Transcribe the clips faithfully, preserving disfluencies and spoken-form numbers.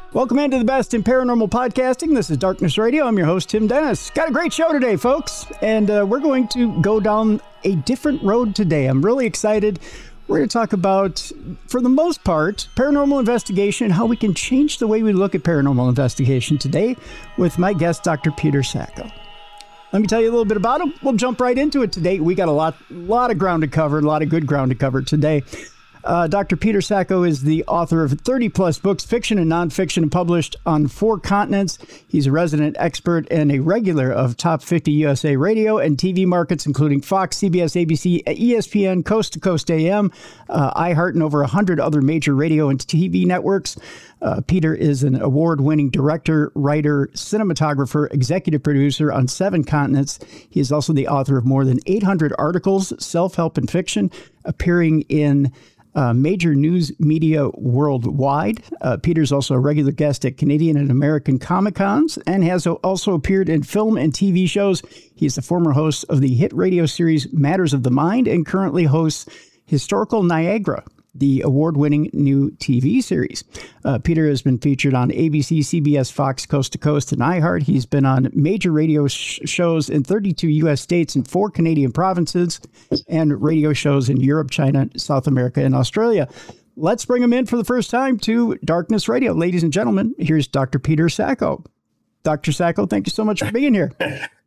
Welcome into the best in paranormal podcasting. This is Darkness Radio. I'm your host, Tim Dennis. Got a great show today, folks. And uh, we're going to go down a different road today. I'm really excited. We're going to talk about, for the most part, paranormal investigation and how we can change the way we look at paranormal investigation today with my guest, Doctor Peter Sacco. Let me tell you a little bit about him. We'll jump right into it today. We got a lot, lot of ground to cover, a lot of good ground to cover today. Uh, Doctor Peter Sacco is the author of thirty plus books, fiction and nonfiction, published on four continents. He's a resident expert and a regular of top fifty U S A radio and T V markets, including Fox, C B S, A B C, E S P N, Coast to Coast A M, uh, iHeart, and over one hundred other major radio and T V networks. Uh, Peter is an award-winning director, writer, cinematographer, executive producer on seven continents. He is also the author of more than eight hundred articles, self-help and fiction, appearing in Uh, major news media worldwide. Uh, Peter's also a regular guest at Canadian and American Comic-Cons and has also appeared in film and T V shows. He is the former host of the hit radio series Matters of the Mind and currently hosts Historical Niagara, the award-winning new T V series. Uh, Peter has been featured on A B C, C B S, Fox, Coast to Coast, and iHeart. He's been on major radio sh- shows in thirty-two U S states and four Canadian provinces, and radio shows in Europe, China, South America, and Australia. Let's bring him in for the first time to Darkness Radio. Ladies and gentlemen, here's Doctor Peter Sacco. Doctor Sacco, thank you so much for being here.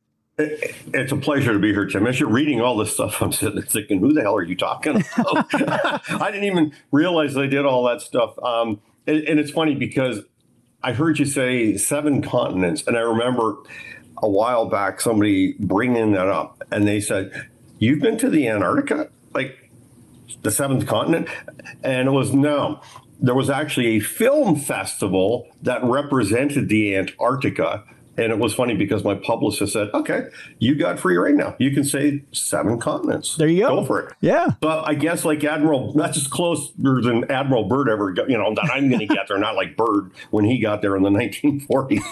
It's a pleasure to be here, Tim. As you're reading all this stuff, I'm sitting there thinking, who the hell are you talking about? I didn't even realize I did all that stuff. Um, and, and it's funny because I heard you say seven continents. And I remember a while back somebody bringing that up. And they said, you've been to the Antarctica? Like the seventh continent? And it was no. There was actually a film festival that represented the Antarctica. And it was funny because my publicist said, okay, you got free right now. You can say seven continents. There you go. Go for it. Yeah. But I guess like Admiral, that's as closer than Admiral Byrd ever got, you know, that I'm going to get there, not like Byrd when he got there in the nineteen forties.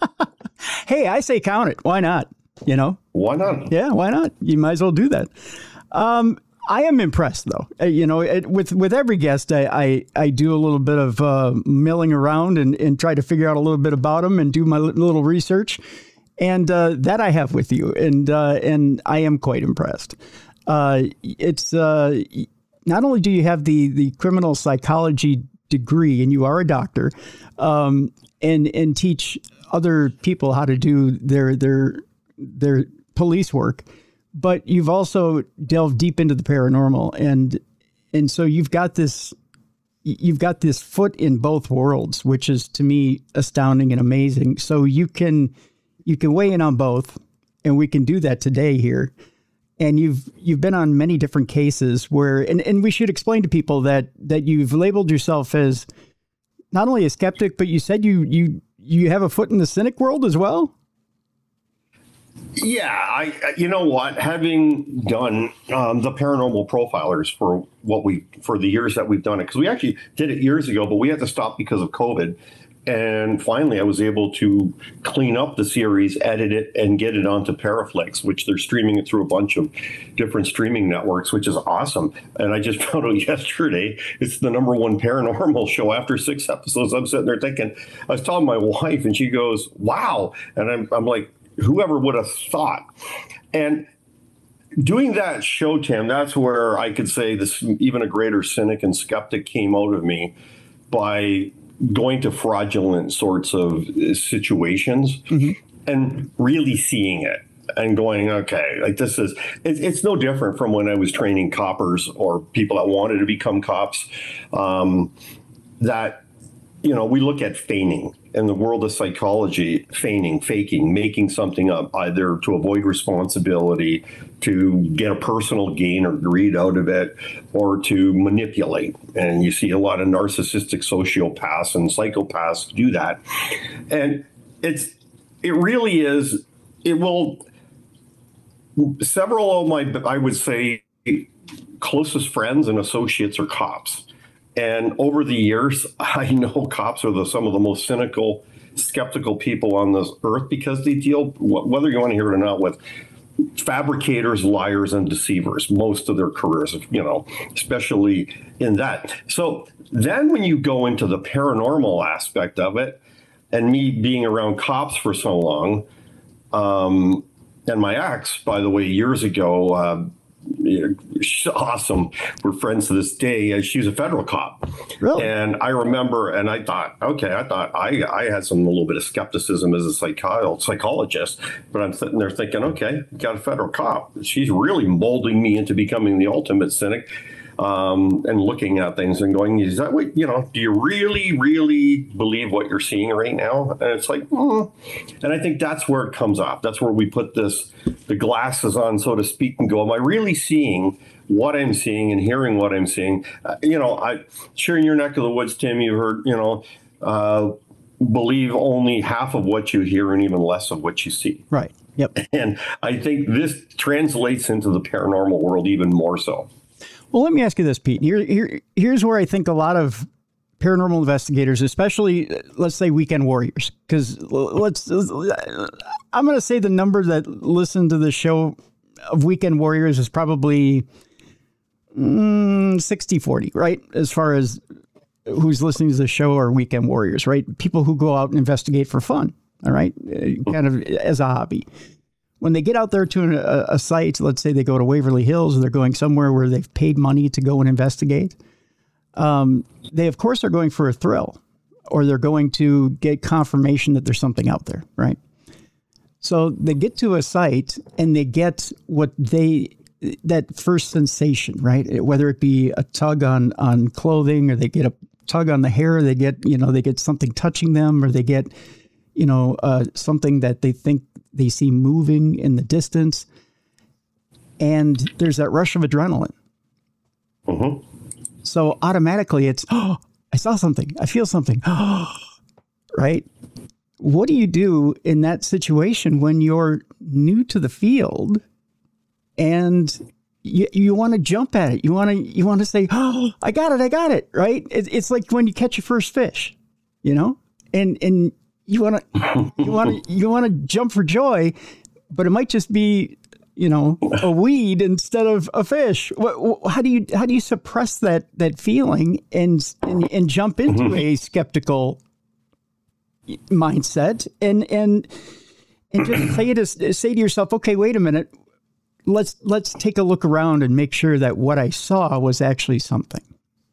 Hey, I say count it. Why not? You know? Why not? Yeah, why not? You might as well do that. Um, I am impressed, though. Uh, you know, it, with with every guest, I, I, I do a little bit of uh, milling around and, and try to figure out a little bit about them and do my little research. And uh, that I have with you. And uh, and I am quite impressed. Uh, it's uh, not only do you have the, the criminal psychology degree, and you are a doctor, um, and and teach other people how to do their their their police work, but you've also delved deep into the paranormal, and and so you've got this you've got this foot in both worlds, which is to me astounding and amazing. So you can you can weigh in on both, and we can do that today here. And you've you've been on many different cases where, and, and we should explain to people that that you've labeled yourself as not only a skeptic, but you said you you you have a foot in the cynic world as well. Yeah, I. You know what? Having done um, the Paranormal Profilers for what we for the years that we've done it, because we actually did it years ago, but we had to stop because of COVID. And finally, I was able to clean up the series, edit it, and get it onto Paraflix, which they're streaming it through a bunch of different streaming networks, which is awesome. And I just found out yesterday it's the number one paranormal show after six episodes. I'm sitting there thinking, I was telling my wife, and she goes, "Wow!" And I'm I'm like, whoever would have thought? And doing that show, Tim, that's where I could say this, even a greater cynic and skeptic came out of me by going to fraudulent sorts of situations mm-hmm. and really seeing it and going, okay, like this is, it's, it's no different from when I was training coppers or people that wanted to become cops, um, that, you know, we look at feigning in the world of psychology, feigning, faking, making something up, either to avoid responsibility, to get a personal gain or greed out of it, or to manipulate. And you see a lot of narcissistic sociopaths and psychopaths do that. And it's, it really is, it will, several of my, I would say, closest friends and associates are cops. And over the years, I know cops are the, some of the most cynical, skeptical people on this earth because they deal, whether you want to hear it or not, with fabricators, liars, and deceivers most of their careers, you know, especially in that. So then when you go into the paranormal aspect of it, and me being around cops for so long, um, and my ex, by the way, years ago, uh, she's awesome. We're friends to this day. She was a federal cop. Really? And I remember, and I thought, okay, I thought I, I had some a little bit of skepticism as a psycho- psychologist, but I'm sitting there thinking, okay, got a federal cop. She's really molding me into becoming the ultimate cynic. Um, and looking at things and going, is that what, you know, do you really, really believe what you're seeing right now? And it's like, mm. And I think that's where it comes off. That's where we put this, the glasses on, so to speak, and go, am I really seeing what I'm seeing and hearing what I'm seeing? Uh, you know, I sure in your neck of the woods, Tim, you heard, you know, uh, believe only half of what you hear and even less of what you see. Right. Yep. And I think this translates into the paranormal world even more so. Well, let me ask you this, Pete. Here, here, here's where I think a lot of paranormal investigators, especially, let's say, weekend warriors, because let's, I'm going to say the number that listen to the show of weekend warriors is probably mm, sixty forty, right? As far as who's listening to the show are weekend warriors, right? People who go out and investigate for fun, all right? Kind of as a hobby. When they get out there to a, a site, let's say they go to Waverly Hills, or they're going somewhere where they've paid money to go and investigate, um, they, of course, are going for a thrill, or they're going to get confirmation that there's something out there, right? So they get to a site and they get what they, that first sensation, right? Whether it be a tug on, on clothing, or they get a tug on the hair, they get, you know, they get something touching them, or they get, you know, uh, something that they think they see moving in the distance, and there's that rush of adrenaline. Mm-hmm. So automatically it's, oh, I saw something. I feel something. Right? What do you do in that situation when you're new to the field and you, you want to jump at it? You want to, you want to say, oh, I got it. I got it. Right? It, it's like when you catch your first fish, you know, and, and, You want to, you want to, you want to jump for joy, but it might just be, you know, a weed instead of a fish. What, how do you, how do you suppress that that feeling and and, and jump into mm-hmm. a skeptical mindset and and and just say to say to yourself, okay, wait a minute, let's let's take a look around and make sure that what I saw was actually something.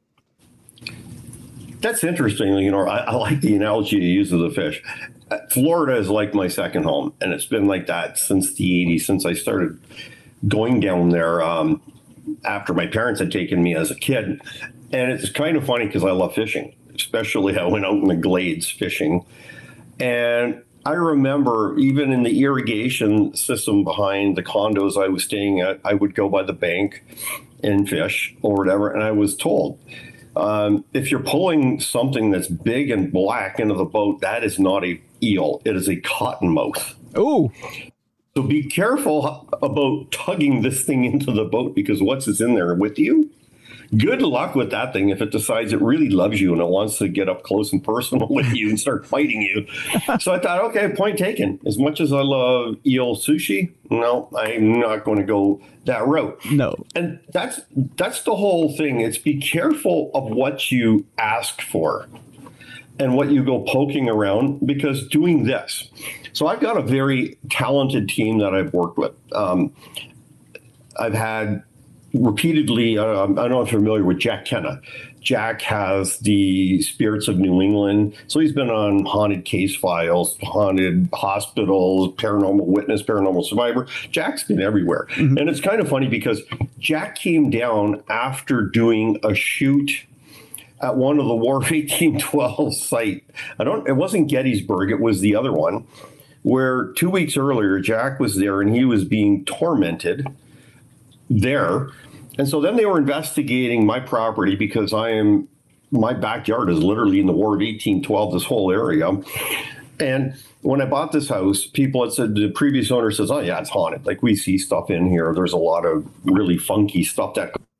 That's interesting. You know, I, I like the analogy you use of the fish. Florida is like my second home, and it's been like that since the eighties, since I started going down there um, after my parents had taken me as a kid. And it's kind of funny because I love fishing, especially I went out in the glades fishing. And I remember even in the irrigation system behind the condos I was staying at, I would go by the bank and fish or whatever, and I was told, Um, if you're pulling something that's big and black into the boat, that is not a eel. It is a cottonmouth. Oh. So be careful about tugging this thing into the boat, because once it's in there with you, good luck with that thing if it decides it really loves you and it wants to get up close and personal with you and start fighting you. So I thought, okay, point taken. As much as I love eel sushi, no, I'm not going to go that route. No. And that's that's the whole thing. It's be careful of what you ask for and what you go poking around, because doing this. So I've got a very talented team that I've worked with. Um, I've had repeatedly, uh, I don't know if you're familiar with Jack Kenna. Jack has the Spirits of New England. So he's been on Haunted Case Files, Haunted Hospitals, Paranormal Witness, Paranormal Survivor. Jack's been everywhere. Mm-hmm. And it's kind of funny because Jack came down after doing a shoot at one of the War of eighteen twelve site. I don't, it wasn't Gettysburg, it was the other one, where two weeks earlier, Jack was there and he was being tormented there. And so then they were investigating my property, because I am, my backyard is literally in the War of eighteen twelve, this whole area. And when I bought this house, people had said, the previous owner says, oh yeah, it's haunted. Like, we see stuff in here. There's a lot of really funky stuff that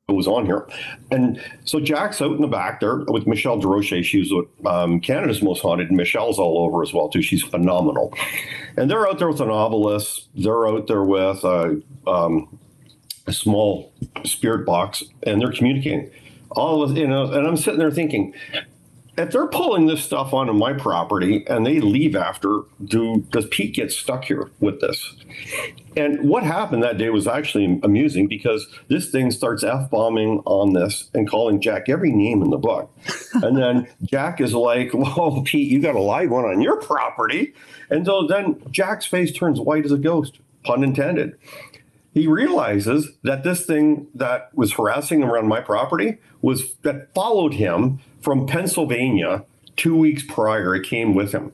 was on here. And so Jack's out in the back there with Michelle Desrochers. She's um, Canada's Most Haunted, and Michelle's all over as well, too. She's phenomenal. And they're out there with an obelisk. They're out there with a, um, a small spirit box, and they're communicating. All of, you know, and I'm sitting there thinking, if they're pulling this stuff onto my property and they leave after, do does Pete get stuck here with this? And what happened that day was actually amusing, because this thing starts F-bombing on this and calling Jack every name in the book. And then Jack is like, whoa, Pete, you got a live one on your property. And so then Jack's face turns white as a ghost, pun intended. He realizes that this thing that was harassing him around my property was that followed him from Pennsylvania two weeks prior. It came with him.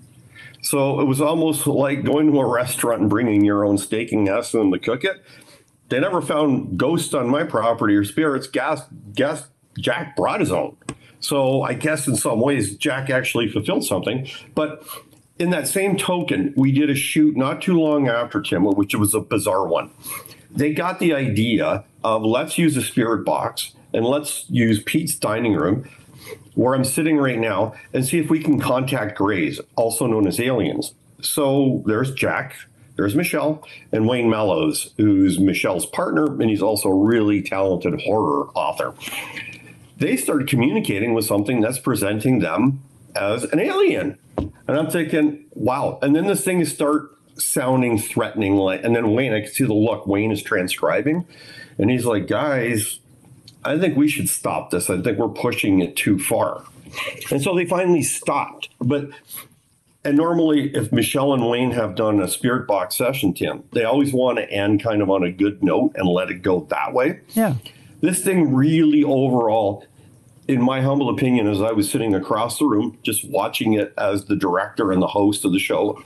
So it was almost like going to a restaurant and bringing your own steak and asking them to cook it. They never found ghosts on my property or spirits. Gas, gas, Jack brought his own. So I guess in some ways, Jack actually fulfilled something. But in that same token, we did a shoot not too long after, Tim, which was a bizarre one. They got the idea of, let's use a spirit box and let's use Pete's dining room, where I'm sitting right now, and see if we can contact Greys, also known as aliens. So there's Jack, there's Michelle, and Wayne Mellows, who's Michelle's partner, and he's also a really talented horror author. They started communicating with something that's presenting them as an alien. And I'm thinking, wow. And then this thing start sounding threatening, like, and then Wayne, I can see the look, Wayne is transcribing, and he's like, guys, I think we should stop this. I think we're pushing it too far. And so they finally stopped. But, and normally if Michelle and Wayne have done a spirit box session, Tim, they always want to end kind of on a good note and let it go that way. Yeah. This thing really overall, in my humble opinion, as I was sitting across the room, just watching it as the director and the host of the show,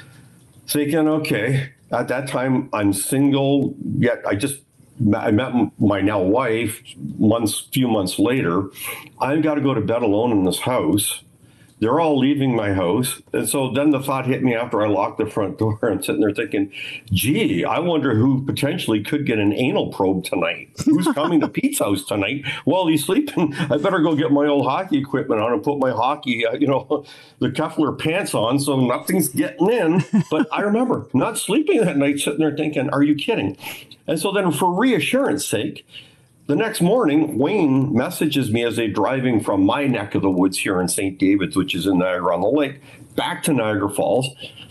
thinking, okay, at that time I'm single, yet I just, I met my now wife months, few months later. I've got to go to bed alone in this house. They're all leaving my house. And so then the thought hit me after I locked the front door. I'm sitting there thinking, gee, I wonder who potentially could get an anal probe tonight. Who's coming to Pete's house tonight while he's sleeping? I better go get my old hockey equipment on and put my hockey, uh, you know, the Kevlar pants on so nothing's getting in. But I remember not sleeping that night, sitting there thinking, are you kidding? And so then for reassurance sake, the next morning, Wayne messages me as they're driving from my neck of the woods here in Saint David's, which is in Niagara-on-the-Lake, back to Niagara Falls.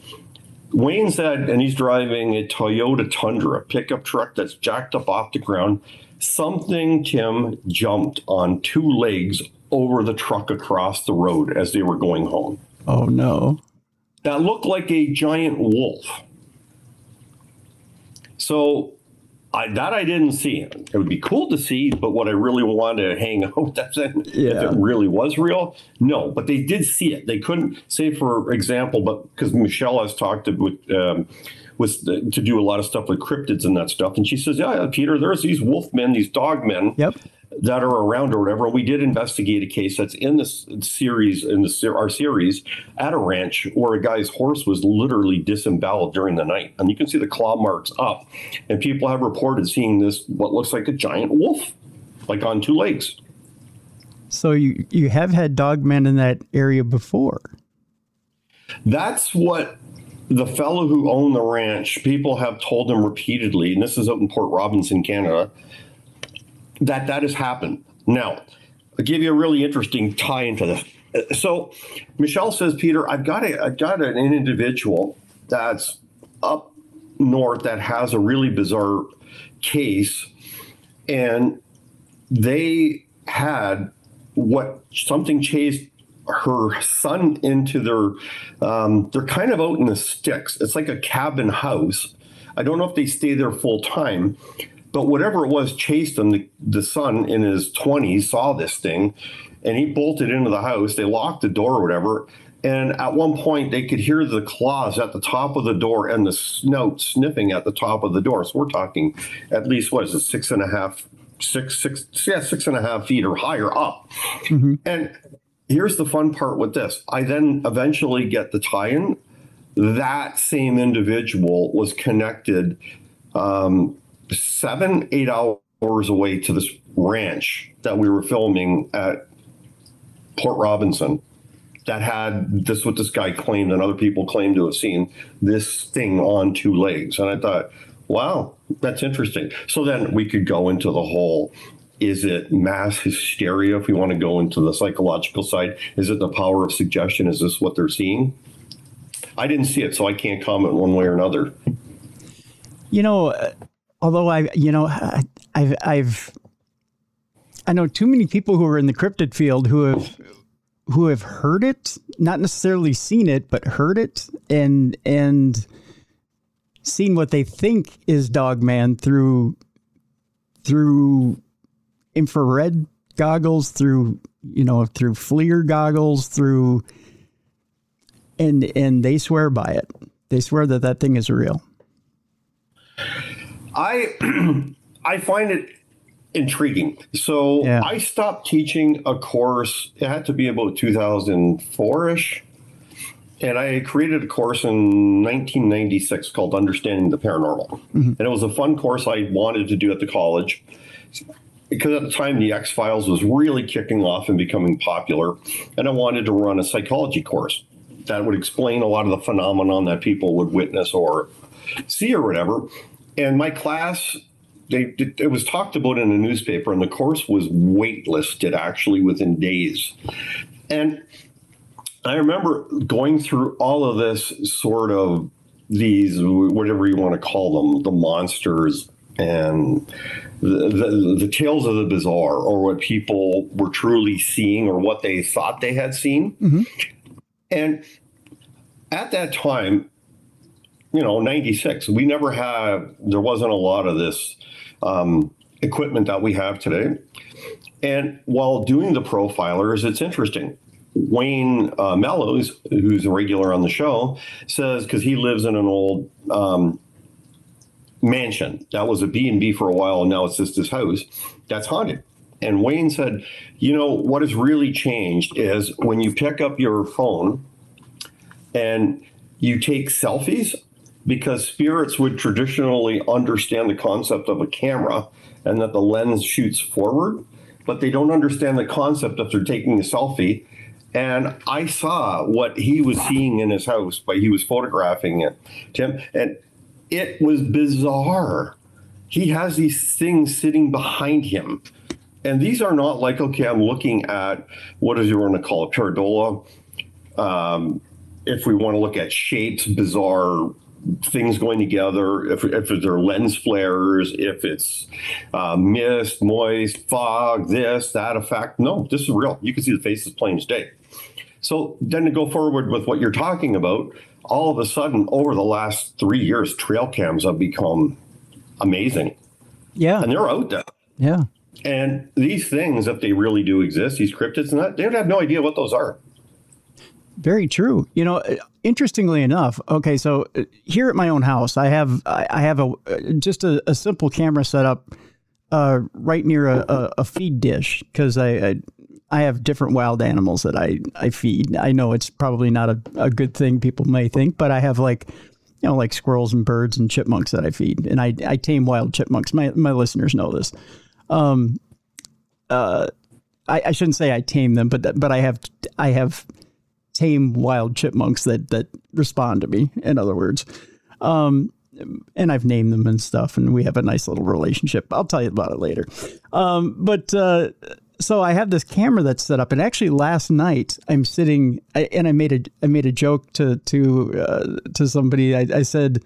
Wayne said, and he's driving a Toyota Tundra, a pickup truck that's jacked up off the ground. Something, Tim, jumped on two legs over the truck across the road as they were going home. Oh, no. That looked like a giant wolf. So I, that I didn't see. It would be cool to see, but what I really wanted to hang out, that's it. Yeah. If it really was real, no. But they did see it. They couldn't say, for example, but because Michelle has talked to, with um, was to do a lot of stuff with cryptids and that stuff, and she says, "Yeah, Peter, there's these wolf men, these dog men." Yep. That are around or whatever. We did investigate a case that's in this series, in the, our series, at a ranch where a guy's horse was literally disemboweled during the night. And you can see the claw marks up. And people have reported seeing this, what looks like a giant wolf, like on two legs. So you, you have had dogmen in that area before. That's what the fellow who owned the ranch, people have told him repeatedly, and this is out in Port Robinson, Canada, that that has happened. Now, I'll give you a really interesting tie into this. So Michelle says, Peter, I've got a, I've got an individual that's up north that has a really bizarre case, and they had what something chased her son into their, um, they're kind of out in the sticks. It's like a cabin house. I don't know if they stay there full time, but whatever it was chased him. The, the son in his twenties saw this thing, and he bolted into the house. They locked the door or whatever. And at one point, they could hear the claws at the top of the door and the snout sniffing at the top of the door. So we're talking at least, what is it, six and a half, six, six, yeah, six and a half feet or higher up. Mm-hmm. And here's the fun part with this. I then eventually get the tie-in. That same individual was connected um, seven, eight hours hours away to this ranch that we were filming at Port Robinson that had this, what this guy claimed and other people claimed to have seen, this thing on two legs. And I thought, wow, that's interesting. So then we could go into the whole, is it mass hysteria if we want to go into the psychological side? Is it the power of suggestion? Is this what they're seeing? I didn't see it, so I can't comment one way or another. You know, although I, you know, I've, I've, I know too many people who are in the cryptid field who have, who have heard it, not necessarily seen it, but heard it and, and seen what they think is Dogman through, through infrared goggles, through, you know, through FLIR goggles, through, and, and they swear by it. They swear that that thing is real. I, I find it intriguing. So yeah. I stopped teaching a course. It had to be about two thousand four-ish. And I created a course in nineteen ninety-six called Understanding the Paranormal. Mm-hmm. And it was a fun course I wanted to do at the college because at the time the X-Files was really kicking off and becoming popular. And I wanted to run a psychology course that would explain a lot of the phenomenon that people would witness or see or whatever. And my class, They, it was talked about in a newspaper, and the course was waitlisted actually within days. And I remember going through all of this sort of these, whatever you want to call them, the monsters and the, the, the tales of the bizarre, or what people were truly seeing or what they thought they had seen. Mm-hmm. And at that time, you know, ninety-six, we never had, there wasn't a lot of this Um, equipment that we have today. And while doing the profilers, it's interesting. Wayne uh, Mellows, who's a regular on the show, says, because he lives in an old um, mansion that was a B and B for a while, and now it's just his house that's haunted. And Wayne said, you know, what has really changed is when you pick up your phone and you take selfies, because spirits would traditionally understand the concept of a camera and that the lens shoots forward, but they don't understand the concept if they're taking a selfie. And I saw what he was seeing in his house, but he was photographing it, Tim, and it was bizarre. He has these things sitting behind him. And these are not like, okay, I'm looking at, what do you want to call it, pareidolia? Um, if we want to look at shapes, bizarre things going together, if, if they're lens flares, if it's uh, mist, moist, fog, this, that effect. No, this is real. You can see the faces plain as day. So then to go forward with what you're talking about, all of a sudden, over the last three years, trail cams have become amazing. Yeah. And they're out there. Yeah. And these things, if they really do exist, these cryptids and that, they don't have no idea what those are. Very true. You know, interestingly enough, okay, so here at my own house, I have I have a just a, a simple camera set up uh, right near a, a, a feed dish because I, I I have different wild animals that I, I feed. I know it's probably not a, a good thing people may think, but I have like, you know, like squirrels and birds and chipmunks that I feed, and I I tame wild chipmunks. My my listeners know this. Um, uh, I, I shouldn't say I tame them, but but I have I have. tame wild chipmunks that that respond to me, in other words. Um, and I've named them and stuff, and we have a nice little relationship. I'll tell you about it later. Um, but uh, so I have this camera that's set up, and actually last night I'm sitting, I, and I made a I made a joke to to uh, to somebody. I, I said,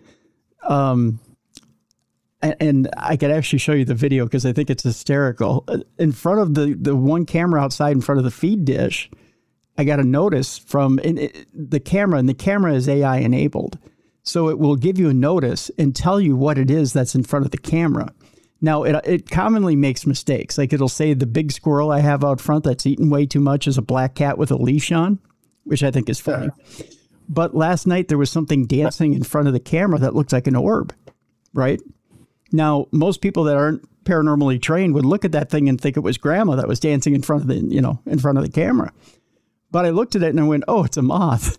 um, and, and I could actually show you the video because I think it's hysterical. In front of the the one camera outside, in front of the feed dish, I got a notice from it, the camera, and the camera is A I enabled. So it will give you a notice and tell you what it is that's in front of the camera. Now, it it commonly makes mistakes. Like it'll say the big squirrel I have out front that's eaten way too much is a black cat with a leash on, which I think is funny. Yeah. But last night there was something dancing in front of the camera that looked like an orb, right? Now, most people that aren't paranormally trained would look at that thing and think it was grandma that was dancing in front of the, you know, in front of the camera. But I looked at it and I went, oh, it's a moth.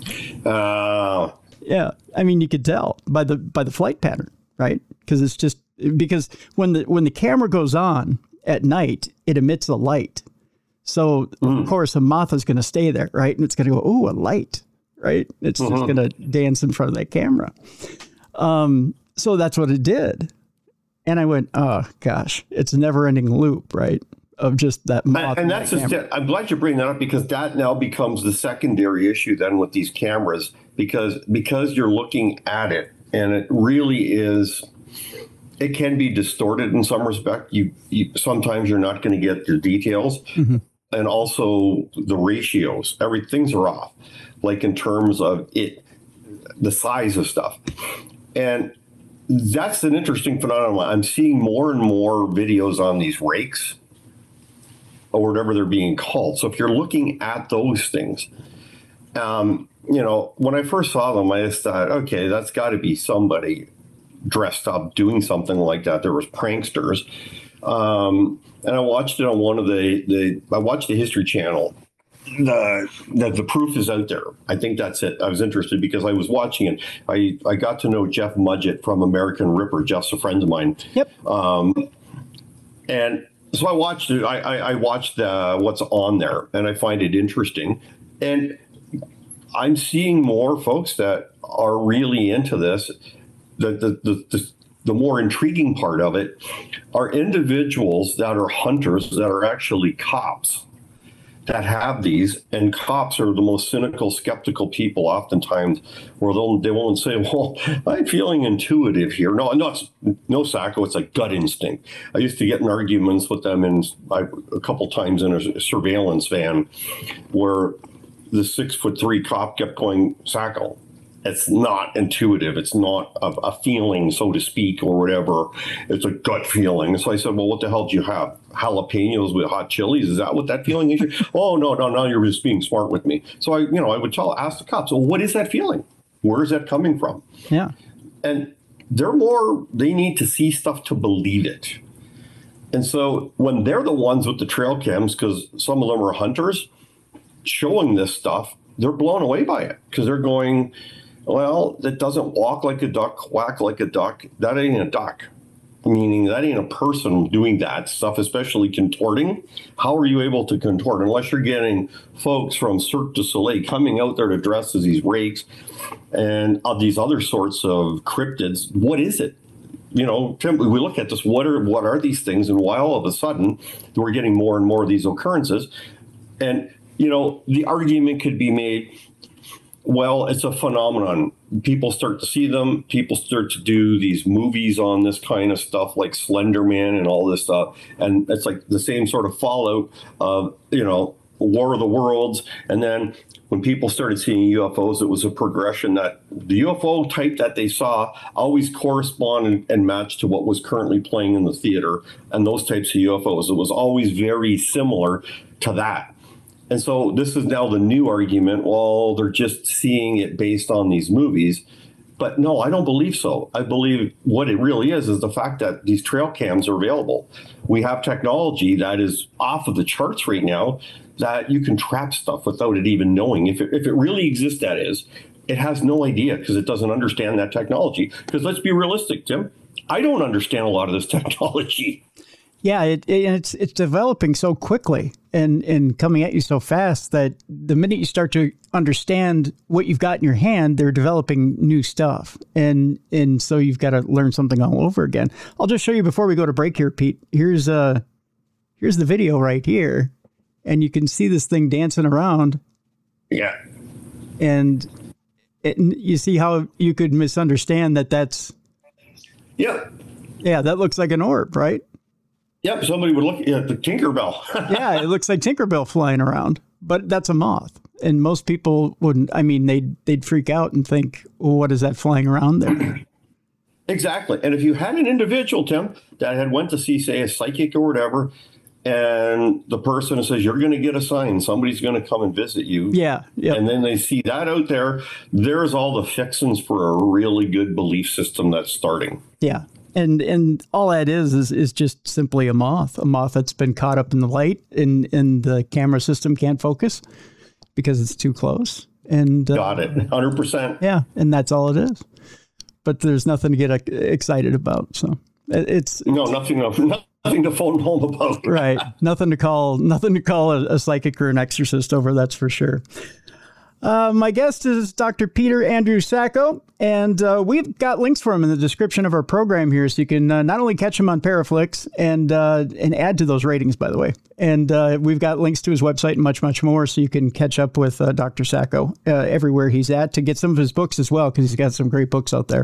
uh, yeah. I mean, you could tell by the by the flight pattern, right? Because it's just because when the when the camera goes on at night, it emits a light. So mm. of course a moth is going to stay there, right? And it's going to go, oh, a light, right? It's mm-hmm. just going to dance in front of that camera. Um, so that's what it did. And I went, oh gosh, it's a never ending loop, right? Of just that moth. And that's that just, I'm glad you bring that up, because that now becomes the secondary issue then with these cameras, because because you're looking at it and it really is, it can be distorted in some respect. You, you sometimes you're not going to get the details, mm-hmm. and also the ratios. Everything's are off, like in terms of it, the size of stuff, and that's an interesting phenomenon. I'm seeing more and more videos on these rakes, or whatever they're being called. So if you're looking at those things, um, you know, when I first saw them, I just thought, okay, that's got to be somebody dressed up doing something like that. There was pranksters. Um, and I watched it on one of the, the I watched the History Channel. The, the the proof is out there. I think that's it. I was interested because I was watching it. I, I got to know Jeff Mudgett from American Ripper. Jeff's a friend of mine. Yep. Um, and so I watched it. I, I, I watched uh, what's on there, and I find it interesting. And I'm seeing more folks that are really into this. The the the, the, the more intriguing part of it are individuals that are hunters that are actually cops that have these, and cops are the most cynical, skeptical people oftentimes, where they'll, they won't say, well, I'm feeling intuitive here. No, no, it's no Sacco, it's like gut instinct. I used to get in arguments with them in I, a couple times in a surveillance van where the six foot three cop kept going, Sacco, it's not intuitive. It's not a, a feeling, so to speak, or whatever. It's a gut feeling. So I said, well, what the hell do you have? Jalapenos with hot chilies? Is that what that feeling is? Oh, no, no, no, you're just being smart with me. So I, you know, I would tell, ask the cops, well, what is that feeling? Where is that coming from? Yeah. And they're more, they need to see stuff to believe it. And so when they're the ones with the trail cams, because some of them are hunters, showing this stuff, they're blown away by it because they're going, well, that doesn't walk like a duck, quack like a duck. That ain't a duck. Meaning that ain't a person doing that stuff, especially contorting. How are you able to contort? Unless you're getting folks from Cirque du Soleil coming out there to dress as these rakes and of these other sorts of cryptids. What is it? You know, Tim, we look at this, what are what are these things? And why all of a sudden we're getting more and more of these occurrences? And, you know, the argument could be made, well, it's a phenomenon. People start to see them. People start to do these movies on this kind of stuff like Slender Man and all this stuff. And it's like the same sort of fallout of, you know, War of the Worlds. And then when people started seeing U F Os, it was a progression that the U F O type that they saw always correspond and, and match to what was currently playing in the theater. And those types of U F Os, it was always very similar to that. And so this is now the new argument. Well, they're just seeing it based on these movies. But no, I don't believe so. I believe what it really is is the fact that these trail cams are available. We have technology that is off of the charts right now that you can trap stuff without it even knowing. If it, if it really exists, that is, it has no idea because it doesn't understand that technology. Because let's be realistic, Tim. I don't understand a lot of this technology. Yeah, it, it, it's it's developing so quickly and, and coming at you so fast that the minute you start to understand what you've got in your hand, they're developing new stuff. And and so you've got to learn something all over again. I'll just show you before we go to break here, Pete. Here's uh here's the video right here. And you can see this thing dancing around. Yeah. And it, you see how you could misunderstand that that's... Yeah. Yeah, that looks like an orb, right? Yep, somebody would look at the Tinkerbell. Yeah, it looks like Tinkerbell flying around, but that's a moth. And most people wouldn't, I mean, they'd, they'd freak out and think, well, what is that flying around there? Exactly. And if you had an individual, Tim, that had went to see, say, a psychic or whatever, and the person says, you're going to get a sign, somebody's going to come and visit you. Yeah. Yep. And then they see that out there, there's all the fixings for a really good belief system that's starting. Yeah. And and all that is, is is just simply a moth, a moth that's been caught up in the light and, and the camera system can't focus because it's too close. And uh, got it. one hundred percent. Yeah. And that's all it is. But there's nothing to get excited about. So It's no, nothing, nothing to phone home about. Right. Nothing to call, nothing to call a, a psychic or an exorcist over. That's for sure. Uh, my guest is Doctor Peter Andrew Sacco, and uh, we've got links for him in the description of our program here, so you can uh, not only catch him on Paraflix and uh, and add to those ratings, by the way, and uh, we've got links to his website and much, much more, so you can catch up with uh, Doctor Sacco uh, everywhere he's at to get some of his books as well, because he's got some great books out there.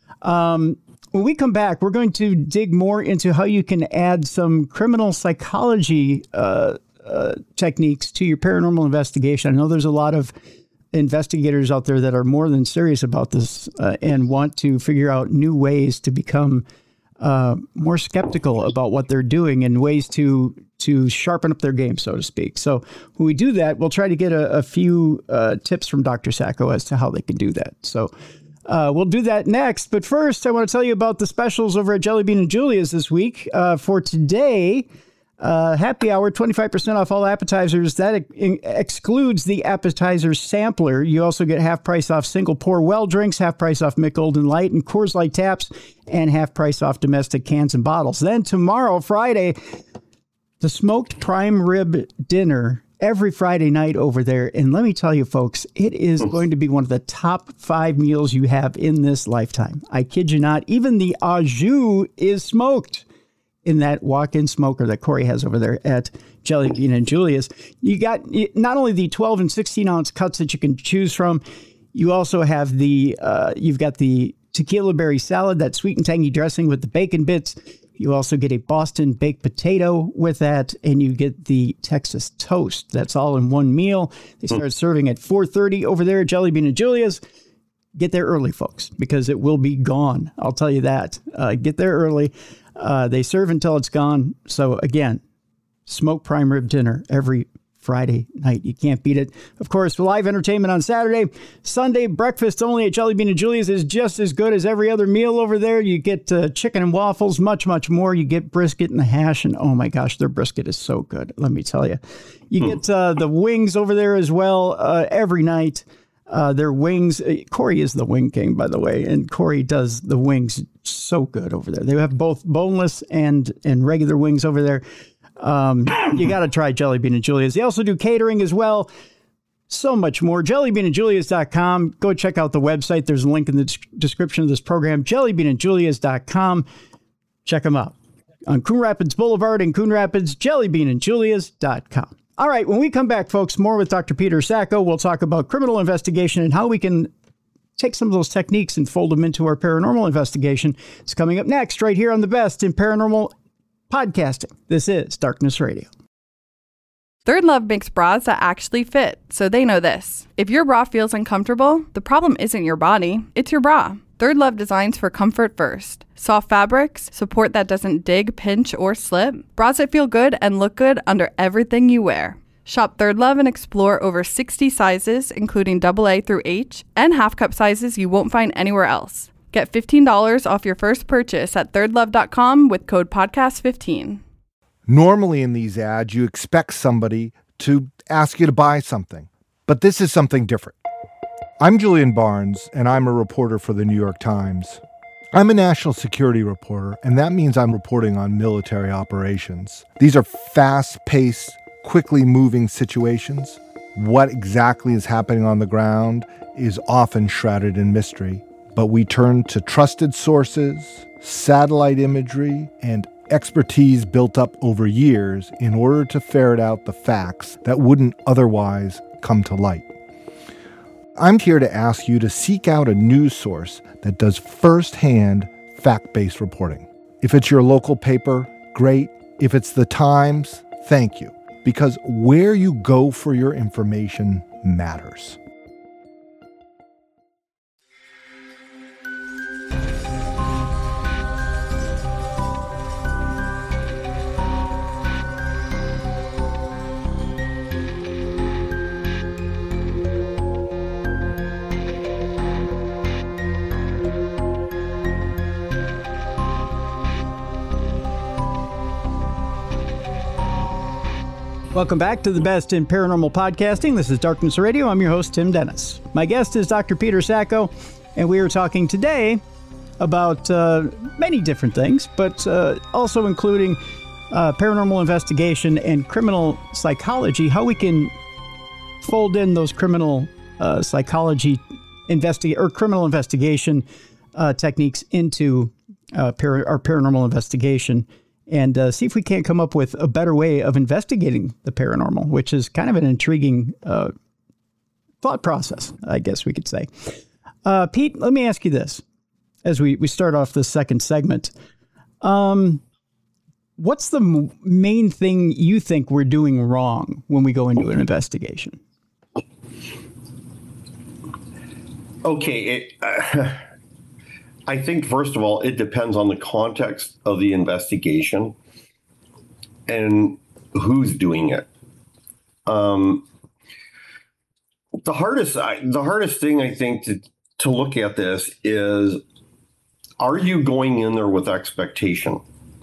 Um, when we come back, we're going to dig more into how you can add some criminal psychology uh, uh, techniques to your paranormal investigation. I know there's a lot of investigators out there that are more than serious about this uh, and want to figure out new ways to become uh, more skeptical about what they're doing and ways to to sharpen up their game, so to speak. So when we do that, we'll try to get a, a few uh, tips from Doctor Sacco as to how they can do that. So uh, we'll do that next. But first, I want to tell you about the specials over at Jelly Bean and Julia's this week. Uh, for today, Uh, happy hour, twenty-five percent off all appetizers. That ex- excludes the appetizer sampler. You also get half price off single pour well drinks, half price off Mick Golden Light and Coors Light taps, and half price off domestic cans and bottles. Then tomorrow, Friday, the smoked prime rib dinner every Friday night over there. And let me tell you, folks, it is going to be one of the top five meals you have in this lifetime. I kid you not. Even the au jus is smoked in that walk-in smoker that Corey has over there at Jelly Bean and Julia's. You got not only the twelve and sixteen ounce cuts that you can choose from, you also have the, uh, you've got the tequila berry salad, that sweet and tangy dressing with the bacon bits. You also get a Boston baked potato with that, and you get the Texas toast. That's all in one meal. They start serving at four thirty over there at Jelly Bean and Julia's. Get there early, folks, because it will be gone. I'll tell you that. Uh, get there early. Uh, they serve until it's gone. So again, smoked prime rib dinner every Friday night. You can't beat it. Of course, live entertainment on Saturday. Sunday, breakfast only at Jelly Bean and Julia's is just as good as every other meal over there. You get uh, chicken and waffles, much, much more. You get brisket and the hash, and oh my gosh, their brisket is so good. Let me tell you. You get uh, the wings over there as well uh, every night. Uh, their wings, uh, Corey is the wing king, by the way, and Corey does the wings so good over there. They have both boneless and, and regular wings over there. Um, you got to try Jelly Bean and Julia's. They also do catering as well. So much more. jelly bean and julias dot com. Go check out the website. There's a link in the d- description of this program, jelly bean and julias dot com. Check them out. On Coon Rapids Boulevard in Coon Rapids, jelly bean and julias dot com. All right, when we come back, folks, more with Doctor Peter Sacco. We'll talk about criminal investigation and how we can take some of those techniques and fold them into our paranormal investigation. It's coming up next, right here on the Best in Paranormal Podcasting. This is Darkness Radio. Third Love makes bras that actually fit, so they know this. If your bra feels uncomfortable, the problem isn't your body, it's your bra. Third Love designs for comfort first. Soft fabrics, support that doesn't dig, pinch, or slip. Bras that feel good and look good under everything you wear. Shop Third Love and explore over sixty sizes, including double A through H, and half cup sizes you won't find anywhere else. Get fifteen dollars off your first purchase at third love dot com with code podcast fifteen. Normally in these ads, you expect somebody to ask you to buy something, but this is something different. I'm Julian Barnes, and I'm a reporter for the New York Times. I'm a national security reporter, and that means I'm reporting on military operations. These are fast-paced, quickly moving situations. What exactly is happening on the ground is often shrouded in mystery, but we turn to trusted sources, satellite imagery, and expertise built up over years in order to ferret out the facts that wouldn't otherwise come to light. I'm here to ask you to seek out a news source that does firsthand fact-based reporting. If it's your local paper, great. If it's the Times, thank you. Because where you go for your information matters. Welcome back to the Best in Paranormal Podcasting. This is Darkness Radio. I'm your host, Tim Dennis. My guest is Doctor Peter Sacco, and we are talking today about uh, many different things, but uh, also including uh, paranormal investigation and criminal psychology, how we can fold in those criminal uh, psychology investi- or criminal investigation uh, techniques into uh, para- our paranormal investigation, and uh, see if we can't come up with a better way of investigating the paranormal, which is kind of an intriguing uh, thought process, I guess we could say. Uh, Pete, let me ask you this as we, we start off this second segment. Um, what's the m- main thing you think we're doing wrong when we go into an investigation? Okay. It, uh, I think, first of all, it depends on the context of the investigation and who's doing it. Um, the hardest, the hardest thing I think to, to look at this is, are you going in there with expectation?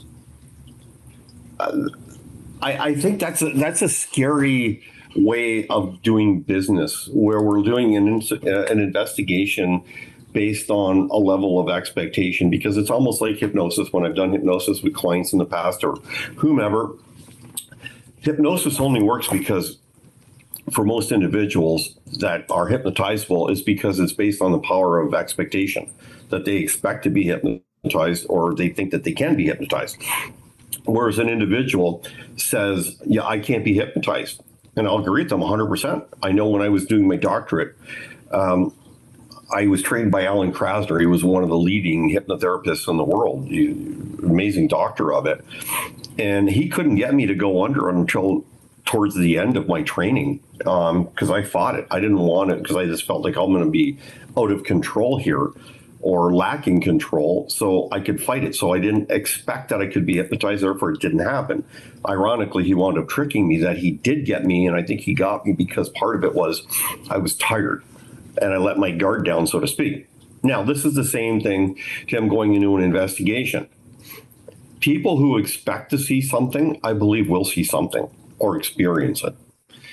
Uh, I, I think that's a, that's a scary way of doing business, where we're doing an, an investigation based on a level of expectation, because it's almost like hypnosis. When I've done hypnosis with clients in the past or whomever, hypnosis only works because for most individuals that are hypnotizable is because it's based on the power of expectation, that they expect to be hypnotized or they think that they can be hypnotized. Whereas an individual says, yeah, I can't be hypnotized. And I'll agree with them one hundred percent. I know when I was doing my doctorate, um, I was trained by Alan Krasner. He was one of the leading hypnotherapists in the world, he, amazing doctor of it. And he couldn't get me to go under until towards the end of my training, because um, I fought it. I didn't want it because I just felt like I'm going to be out of control here or lacking control, so I could fight it. So I didn't expect that I could be hypnotized, therefore it didn't happen. Ironically, he wound up tricking me that he did get me, and I think he got me because part of it was I was tired and I let my guard down, so to speak. Now, this is the same thing, Tim, going into an investigation. People who expect to see something, I believe, will see something or experience it.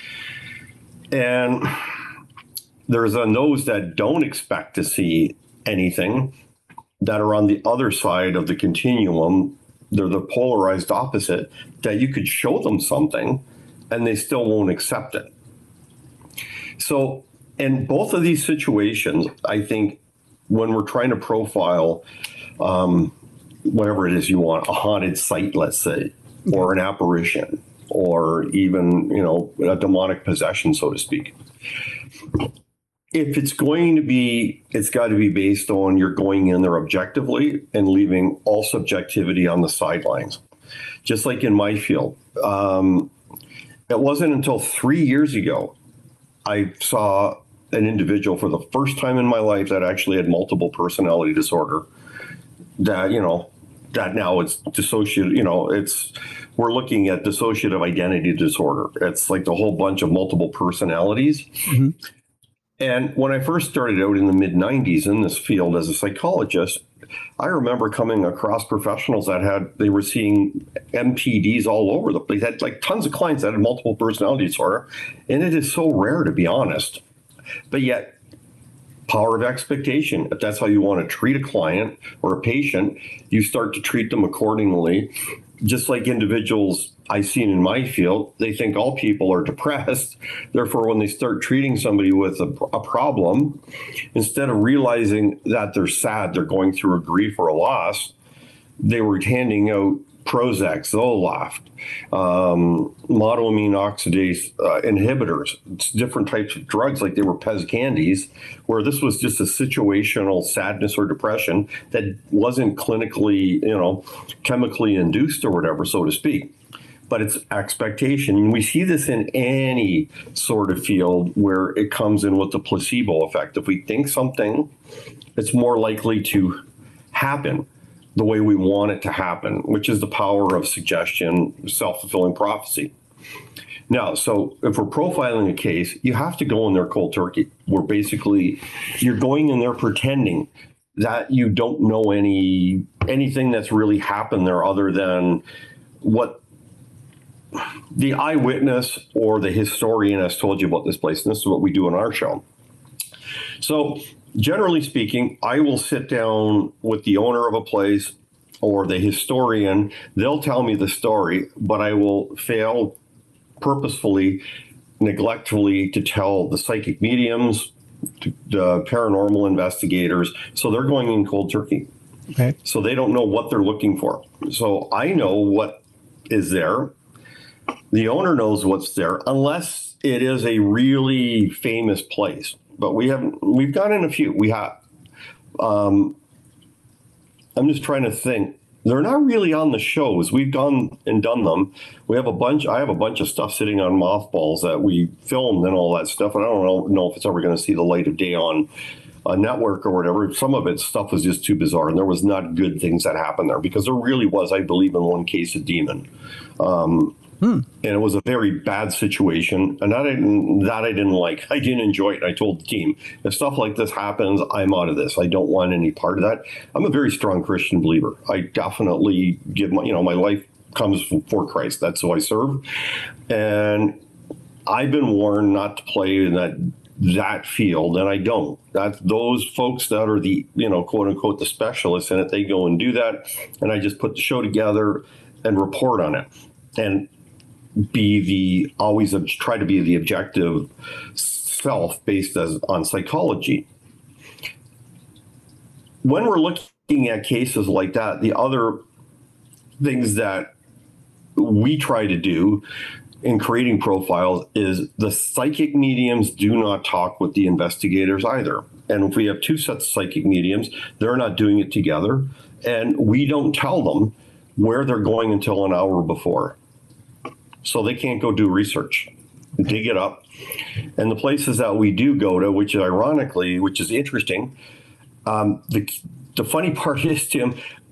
And there's a those that don't expect to see anything, that are on the other side of the continuum. They're the polarized opposite, that you could show them something and they still won't accept it. So in both of these situations, I think when we're trying to profile um, whatever it is you want, a haunted site, let's say, or an apparition, or even, you know, a demonic possession, so to speak. If it's going to be, it's got to be based on you're going in there objectively and leaving all subjectivity on the sidelines. Just like in my field, um, it wasn't until three years ago I saw an individual for the first time in my life that actually had multiple personality disorder. That, you know, that now it's dissociative, you know, it's, we're looking at dissociative identity disorder. It's like the whole bunch of multiple personalities. Mm-hmm. And when I first started out in the mid nineties in this field as a psychologist, I remember coming across professionals that had, they were seeing M P Ds all over the place. They had like tons of clients that had multiple personality disorder. And it is so rare, to be honest. But yet, power of expectation. If that's how you want to treat a client or a patient, you start to treat them accordingly. Just like individuals I've seen in my field, they think all people are depressed. Therefore, when they start treating somebody with a, a problem, instead of realizing that they're sad, they're going through a grief or a loss, they were handing out Prozac, Zoloft, um, monoamine oxidase uh, inhibitors, different types of drugs, like they were Pez candies, where this was just a situational sadness or depression that wasn't clinically, you know, chemically induced or whatever, so to speak. But it's expectation. And we see this in any sort of field where it comes in with the placebo effect. If we think something, it's more likely to happen the way we want it to happen, which is the power of suggestion, self-fulfilling prophecy. Now, so if we're profiling a case, you have to go in there cold turkey, where basically you're going in there pretending that you don't know any anything that's really happened there other than what the eyewitness or the historian has told you about this place. And this is what we do in our show. So generally speaking, I will sit down with the owner of a place or the historian. They'll tell me the story, but I will fail purposefully, neglectfully to tell the psychic mediums, the paranormal investigators. So they're going in cold turkey. Okay. So they don't know what they're looking for. So I know what is there. The owner knows what's there, unless it is a really famous place. But we haven't, we've gone in a few. We have. Um, I'm just trying to think. They're not really on the shows. We've gone and done them. We have a bunch. I have a bunch of stuff sitting on mothballs that we filmed and all that stuff. And I don't know, know if it's ever going to see the light of day on a network or whatever. Some of it stuff was just too bizarre, and there was not good things that happened there, because there really was, I believe, in one case, a demon. Um, Hmm. And it was a very bad situation, and that I didn't, that I didn't like. I didn't enjoy it. I told the team, if stuff like this happens, I'm out of this. I don't want any part of that. I'm a very strong Christian believer. I definitely give my, you know, my life comes for Christ. That's who I serve. And I've been warned not to play in that that field, and I don't. That those folks that are the, you know, quote unquote, the specialists in it, they go and do that, and I just put the show together and report on it. And be the always try to be the objective self based as on psychology. When we're looking at cases like that, the other things that we try to do in creating profiles is the psychic mediums do not talk with the investigators either. And if we have two sets of psychic mediums, they're not doing it together, and we don't tell them where they're going until an hour before. So they can't go do research, dig it up. And the places that we do go to, which ironically, which is interesting, um, the the funny part is, Tim,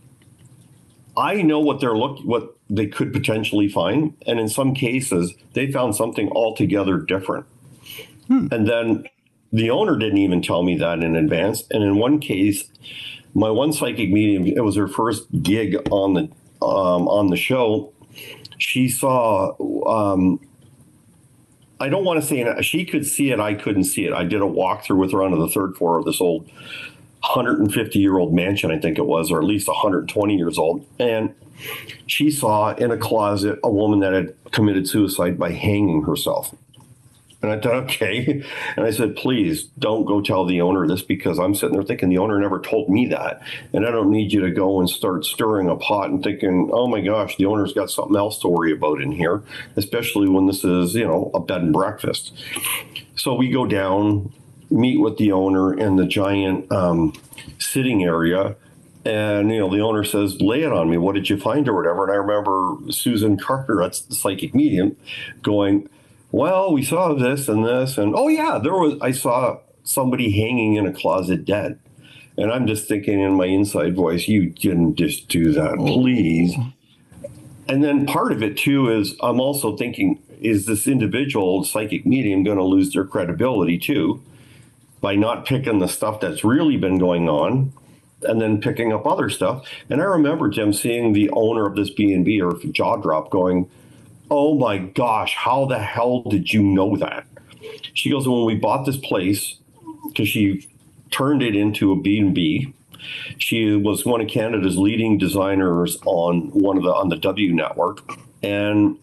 I know what they're look what they could potentially find, and in some cases, they found something altogether different. Hmm. And then the owner didn't even tell me that in advance. And in one case, my one psychic medium, it was her first gig on the um, on the show. She saw, um, I don't want to say, it, she could see it, I couldn't see it. I did a walkthrough with her onto the third floor of this old one hundred fifty year old mansion, I think it was, or at least one hundred twenty years old. And she saw in a closet a woman that had committed suicide by hanging herself. And I thought, okay. And I said, please don't go tell the owner this, because I'm sitting there thinking the owner never told me that. And I don't need you to go and start stirring a pot and thinking, oh my gosh, the owner's got something else to worry about in here, especially when this is, you know, a bed and breakfast. So we go down, meet with the owner in the giant um, sitting area. And, you know, the owner says, lay it on me. What did you find or whatever? And I remember Susan Carter, that's the psychic medium, going, well, we saw this and this, and oh yeah, there was, I saw somebody hanging in a closet dead. And I'm just thinking in my inside voice, you didn't just do that, please. And then part of it too is I'm also thinking, is this individual psychic medium going to lose their credibility too by not picking the stuff that's really been going on and then picking up other stuff? And I remember, Jim, seeing the owner of this B and B, or jaw drop, going, oh my gosh, how the hell did you know that? She goes, when we bought this place, because she turned it into a B and B, she was one of Canada's leading designers on one of the on the W network, and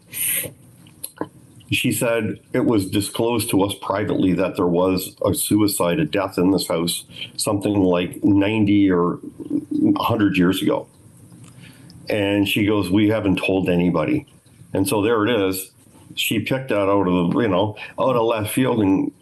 she said it was disclosed to us privately that there was a suicide, a death in this house, something like ninety or one hundred years ago. And she goes, we haven't told anybody. And so there it is. She picked that out of the, you know, out of left field. And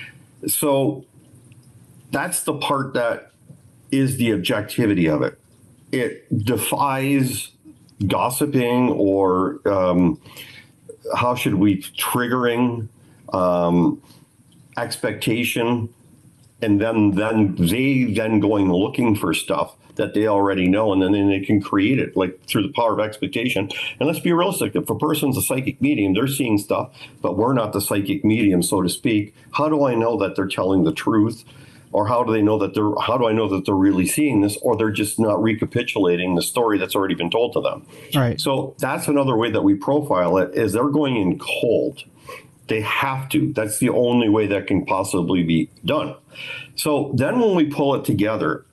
so that's the part that is the objectivity of it. It defies gossiping or um, how should we, triggering um, expectation. And then, then they then going looking for stuff that they already know, and then, then they can create it like through the power of expectation. And let's be realistic. If a person's a psychic medium, they're seeing stuff, but we're not the psychic medium, so to speak. How do I know that they're telling the truth? Or how do they know that they're, how do I know that they're really seeing this, or they're just not recapitulating the story that's already been told to them? Right. So that's another way that we profile it, is they're going in cold. They have to. That's the only way that can possibly be done. So then when we pull it together,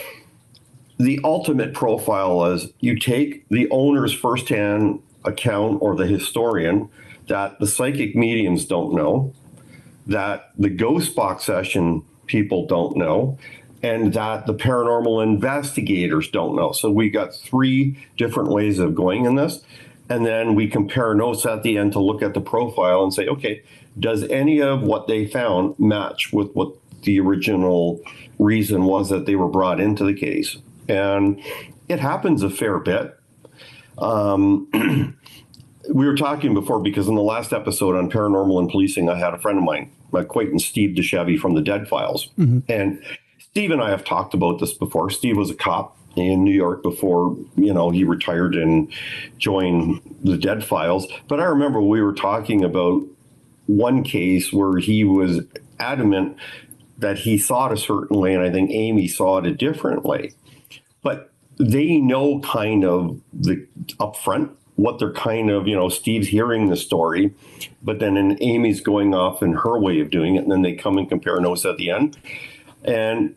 the ultimate profile is you take the owner's firsthand account or the historian that the psychic mediums don't know, that the ghost box session people don't know, and that the paranormal investigators don't know. So we got three different ways of going in this. And then we compare notes at the end to look at the profile and say, okay, does any of what they found match with what the original reason was that they were brought into the case? And it happens a fair bit. Um, we were talking before, because in the last episode on paranormal and policing, I had a friend of mine, my acquaintance, Steve DeChevy from the Dead Files. Mm-hmm. And Steve and I have talked about this before. Steve was a cop in New York before, you know, he retired and joined the Dead Files. But I remember we were talking about one case where he was adamant that he saw it a certain way, and I think Amy saw it a different way. But they know kind of the upfront what they're kind of, you know, Steve's hearing the story, but then in Amy's going off in her way of doing it, and then they come and compare notes at the end. And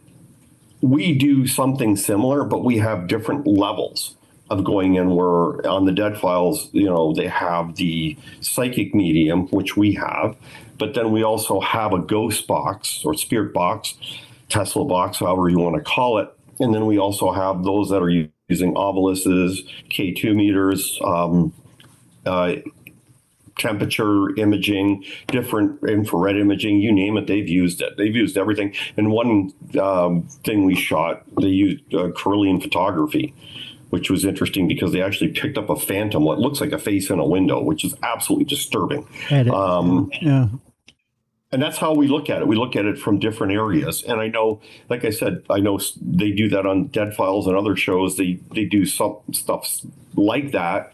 we do something similar, but we have different levels of going in, where on the Dead Files, you know, they have the psychic medium, which we have, but then we also have a ghost box or spirit box, Tesla box, however you want to call it. And then we also have those that are using obelisks, K two meters, um, uh, temperature imaging, different infrared imaging, you name it, they've used it. They've used everything. And one um, thing we shot, they used uh, Kirlian photography, which was interesting because they actually picked up a phantom, what looks like a face in a window, which is absolutely disturbing. Um, yeah. And that's how we look at it. We look at it from different areas. And I know, like I said, I know they do that on Dead Files and other shows. They they do some stuff like that.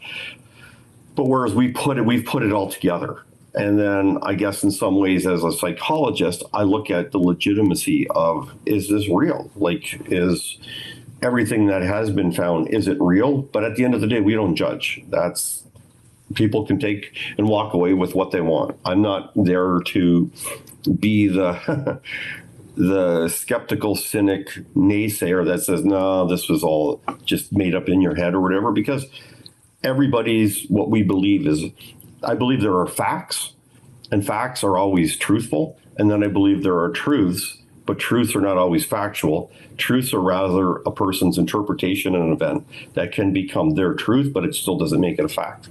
But whereas we put it, we've put it all together. And then I guess in some ways, as a psychologist, I look at the legitimacy of, is this real? Like, is everything that has been found, is it real? But at the end of the day, we don't judge. That's, people can take and walk away with what they want. I'm not there to be the the skeptical, cynic naysayer that says, no, this was all just made up in your head or whatever, because everybody's, what we believe is, I believe there are facts, and facts are always truthful. And then I believe there are truths, but truths are not always factual. Truths are rather a person's interpretation of an event that can become their truth, but it still doesn't make it a fact.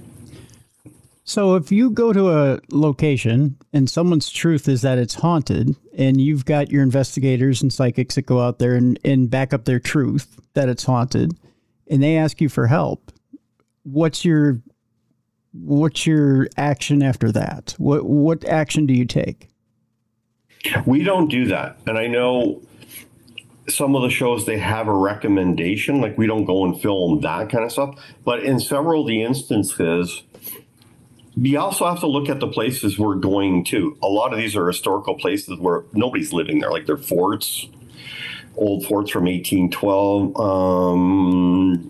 So if you go to a location and someone's truth is that it's haunted, and you've got your investigators and psychics that go out there and, and back up their truth that it's haunted, and they ask you for help, what's your what's your action after that? What what action do you take? We don't do that. And I know some of the shows, they have a recommendation, like we don't go and film that kind of stuff. But in several of the instances, we also have to look at the places we're going to. A lot of these are historical places where nobody's living there, like they're forts, old forts from eighteen twelve. Um,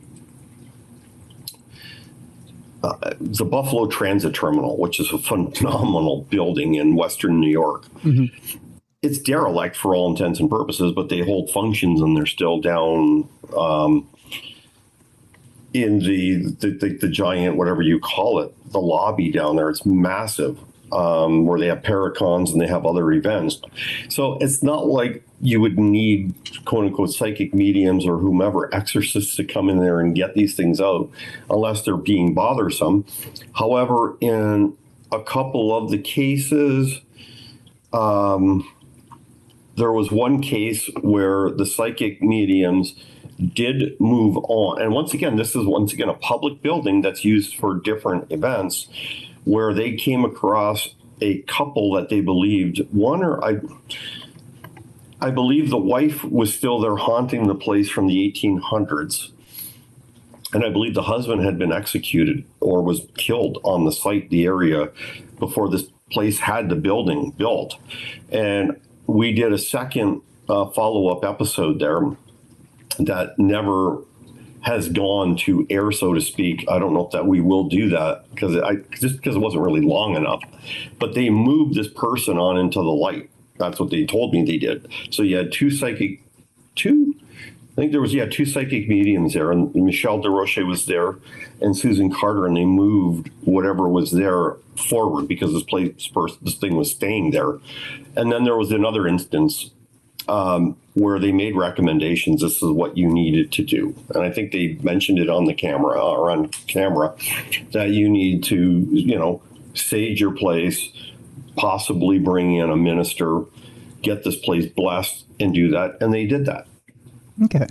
uh, the Buffalo Transit Terminal, which is a phenomenal building in Western New York. Mm-hmm. It's derelict for all intents and purposes, but they hold functions and they're still down um, in the the, the the giant, whatever you call it, the lobby down there. It's massive, um, where they have Paracons and they have other events. So it's not like you would need, quote unquote, psychic mediums or whomever, exorcists to come in there and get these things out unless they're being bothersome. However, in a couple of the cases, um, there was one case where the psychic mediums did move on. And once again, this is once again a public building that's used for different events, where they came across a couple that they believed, one or I I believe the wife was still there haunting the place from the eighteen hundreds. And I believe the husband had been executed or was killed on the site, the area, before this place had the building built. And we did a second uh, follow-up episode there that never has gone to air, so to speak. I don't know if that we will do that because I just because it wasn't really long enough. But they moved this person on into the light. That's what they told me they did. So you had two psychic, two, I think there was, yeah, two psychic mediums there. And Michelle DeRoche was there and Susan Carter, and they moved whatever was there forward because this place, this thing was staying there. And then there was another instance um, where they made recommendations. This is what you needed to do. And I think they mentioned it on the camera or on camera that you need to, you know, sage your place, possibly bring in a minister, get this place blessed, and do that. And they did that. Okay.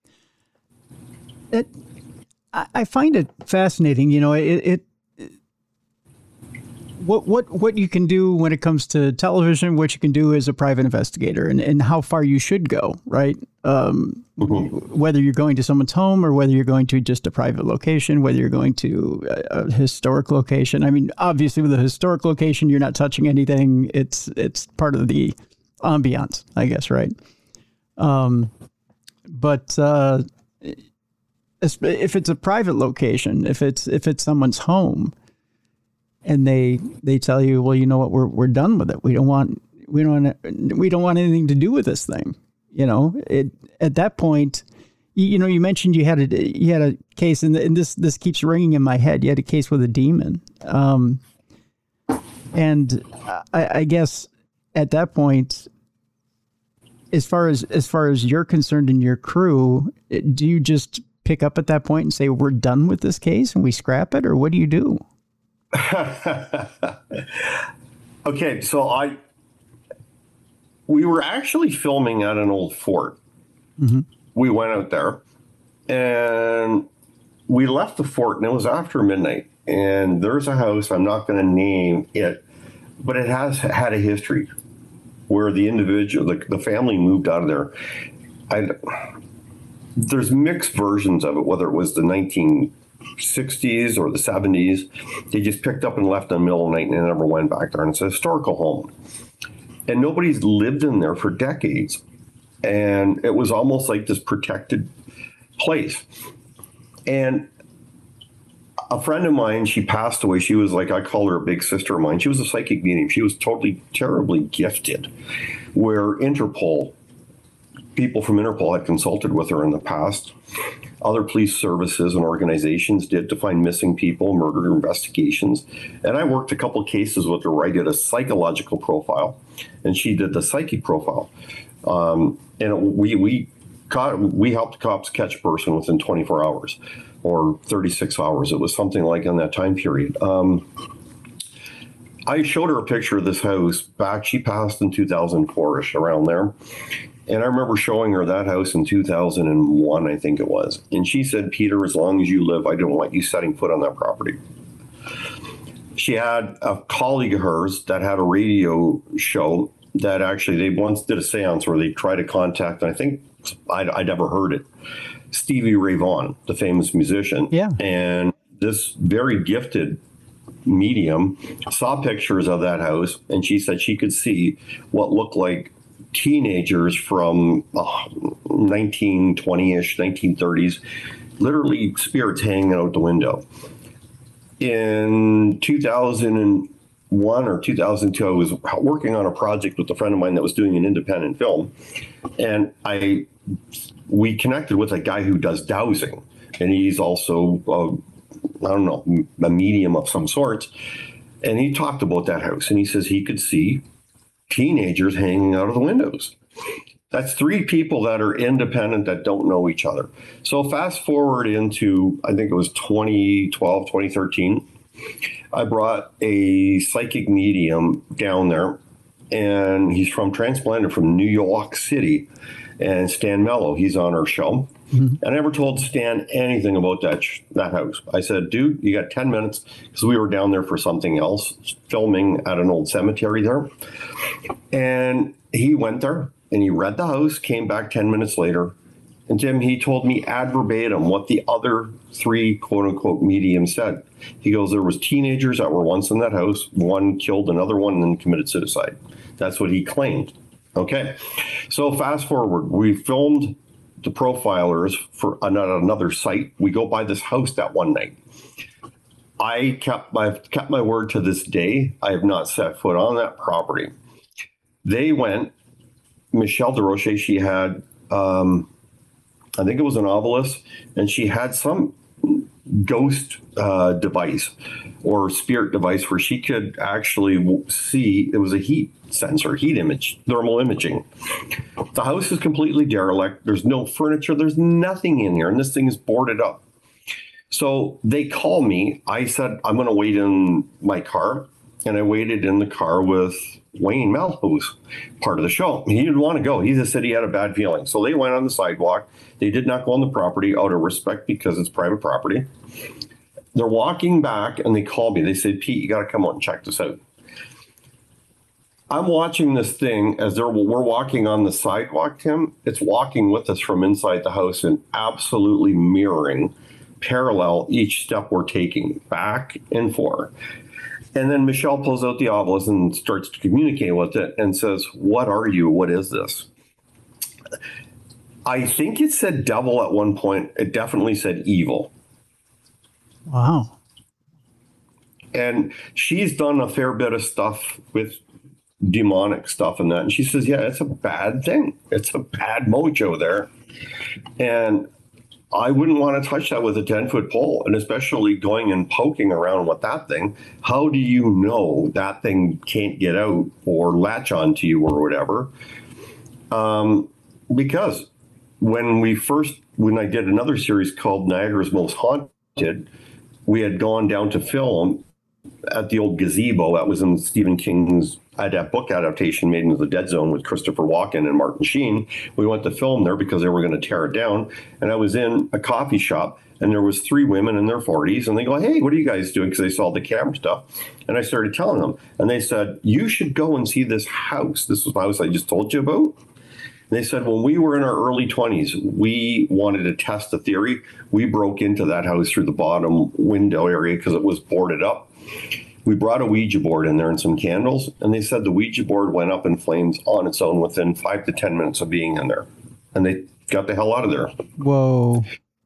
It, I find it fascinating. You know, it, it what what what you can do when it comes to television, what you can do as a private investigator, and, and how far you should go, right? Um, mm-hmm. Whether you're going to someone's home or whether you're going to just a private location, whether you're going to a, a historic location. I mean, obviously, with a historic location, you're not touching anything. It's it's part of the ambiance, I guess, right? Um, but uh, if it's a private location, if it's if it's someone's home, and they they tell you, well, you know what, we're we're done with it. We don't want we don't want we don't want anything to do with this thing. You know, it at that point, you, you know, you mentioned you had a you had a case, and, and this this keeps ringing in my head. You had a case with a demon, um, and I, I guess at that point, as far as as far as you're concerned and your crew, do you just pick up at that point and say, we're done with this case and we scrap it, or what do you do? Okay, so I we were actually filming at an old fort. Mm-hmm. We went out there and we left the fort, and it was after midnight. And there's a house, I'm not going to name it, but it has had a history where the individual, the, the family moved out of there. I, there's mixed versions of it, whether it was the nineteen sixties or the seventies. They just picked up and left in the middle of the night and they never went back there. And it's a historical home. And nobody's lived in there for decades. And it was almost like this protected place. And a friend of mine, she passed away. She was like, I call her a big sister of mine. She was a psychic medium. She was totally, terribly gifted, where Interpol, people from Interpol had consulted with her in the past. Other police services and organizations did to find missing people, murder investigations. And I worked a couple of cases with her where I did a psychological profile, and she did the psychic profile. Um, and we we caught, we helped cops catch a person within twenty-four hours or thirty-six hours. It was something like in that time period. Um, I showed her a picture of this house back. She passed in two thousand four-ish, around there. And I remember showing her that house in two thousand one, I think it was. And she said, Peter, as long as you live, I don't want you setting foot on that property. She had a colleague of hers that had a radio show that actually they once did a seance where they tried to contact, and I think I'd, I'd never heard it, Stevie Ray Vaughan, the famous musician. Yeah. And this very gifted medium saw pictures of that house, and she said she could see what looked like teenagers from uh, nineteen twenty-ish, nineteen thirties, literally spirits hanging out the window. In two thousand one or two thousand two, I was working on a project with a friend of mine that was doing an independent film, and I we connected with a guy who does dowsing, and he's also uh, I don't know, a medium of some sort. And he talked about that house, and he says he could see teenagers hanging out of the windows. That's three people that are independent that don't know each other. So fast forward into, I think it was twenty twelve, twenty thirteen. I brought a psychic medium down there, and he's from transplanted from New York City, and Stan Mello, he's on our show. Mm-hmm. I never told Stan anything about that sh- that house. I said, dude, you got ten minutes, because we were down there for something else, filming at an old cemetery there. And he went there, and he read the house, came back ten minutes later. And Jim, he told me ad verbatim what the other three quote-unquote mediums said. He goes, there was teenagers that were once in that house. One killed another one and then committed suicide. That's what he claimed. Okay. So fast forward, we filmed the profilers for another site. We go by this house that one night. I kept my kept my word to this day. I have not set foot on that property. They went, Michelle DeRoche, she had, um, I think it was an Ovilus, and she had some ghost uh, device or spirit device where she could actually see, it was a heat sensor, heat image, thermal imaging. The house is completely derelict. There's no furniture. There's nothing in here, and this thing is boarded up. So they call me. I said, I'm going to wait in my car. And I waited in the car with Wayne Malhouse, part of the show. He didn't want to go. He just said he had a bad feeling. So they went on the sidewalk. They did not go on the property out of respect because it's private property. They're walking back and they call me. They said, Pete, you got to come out and check this out. I'm watching this thing as they're, we're walking on the sidewalk, Tim. It's walking with us from inside the house and absolutely mirroring, parallel each step we're taking, back and forth. And then Michelle pulls out the Ovilus and starts to communicate with it and says, what are you? What is this? I think it said devil at one point. It definitely said evil. Wow. And she's done a fair bit of stuff with demonic stuff and that. And she says, yeah, it's a bad thing. It's a bad mojo there. And I wouldn't want to touch that with a ten-foot pole, and especially going and poking around with that thing. How do you know that thing can't get out or latch onto you or whatever? Um, because when we first, when I did another series called Niagara's Most Haunted, we had gone down to film at the old gazebo that was in Stephen King's adapt book adaptation made into the Dead Zone with Christopher Walken and Martin Sheen. We went to film there because they were going to tear it down. And I was in a coffee shop and there was three women in their forties and they go, hey, what are you guys doing? Because they saw the camera stuff. And I started telling them and they said, you should go and see this house. This was the house I just told you about. And they said, when we were in our early twenties, we wanted to test the theory. We broke into that house through the bottom window area because it was boarded up. We brought a Ouija board in there and some candles, and they said the Ouija board went up in flames on its own within five to ten minutes of being in there. And they got the hell out of there. Whoa.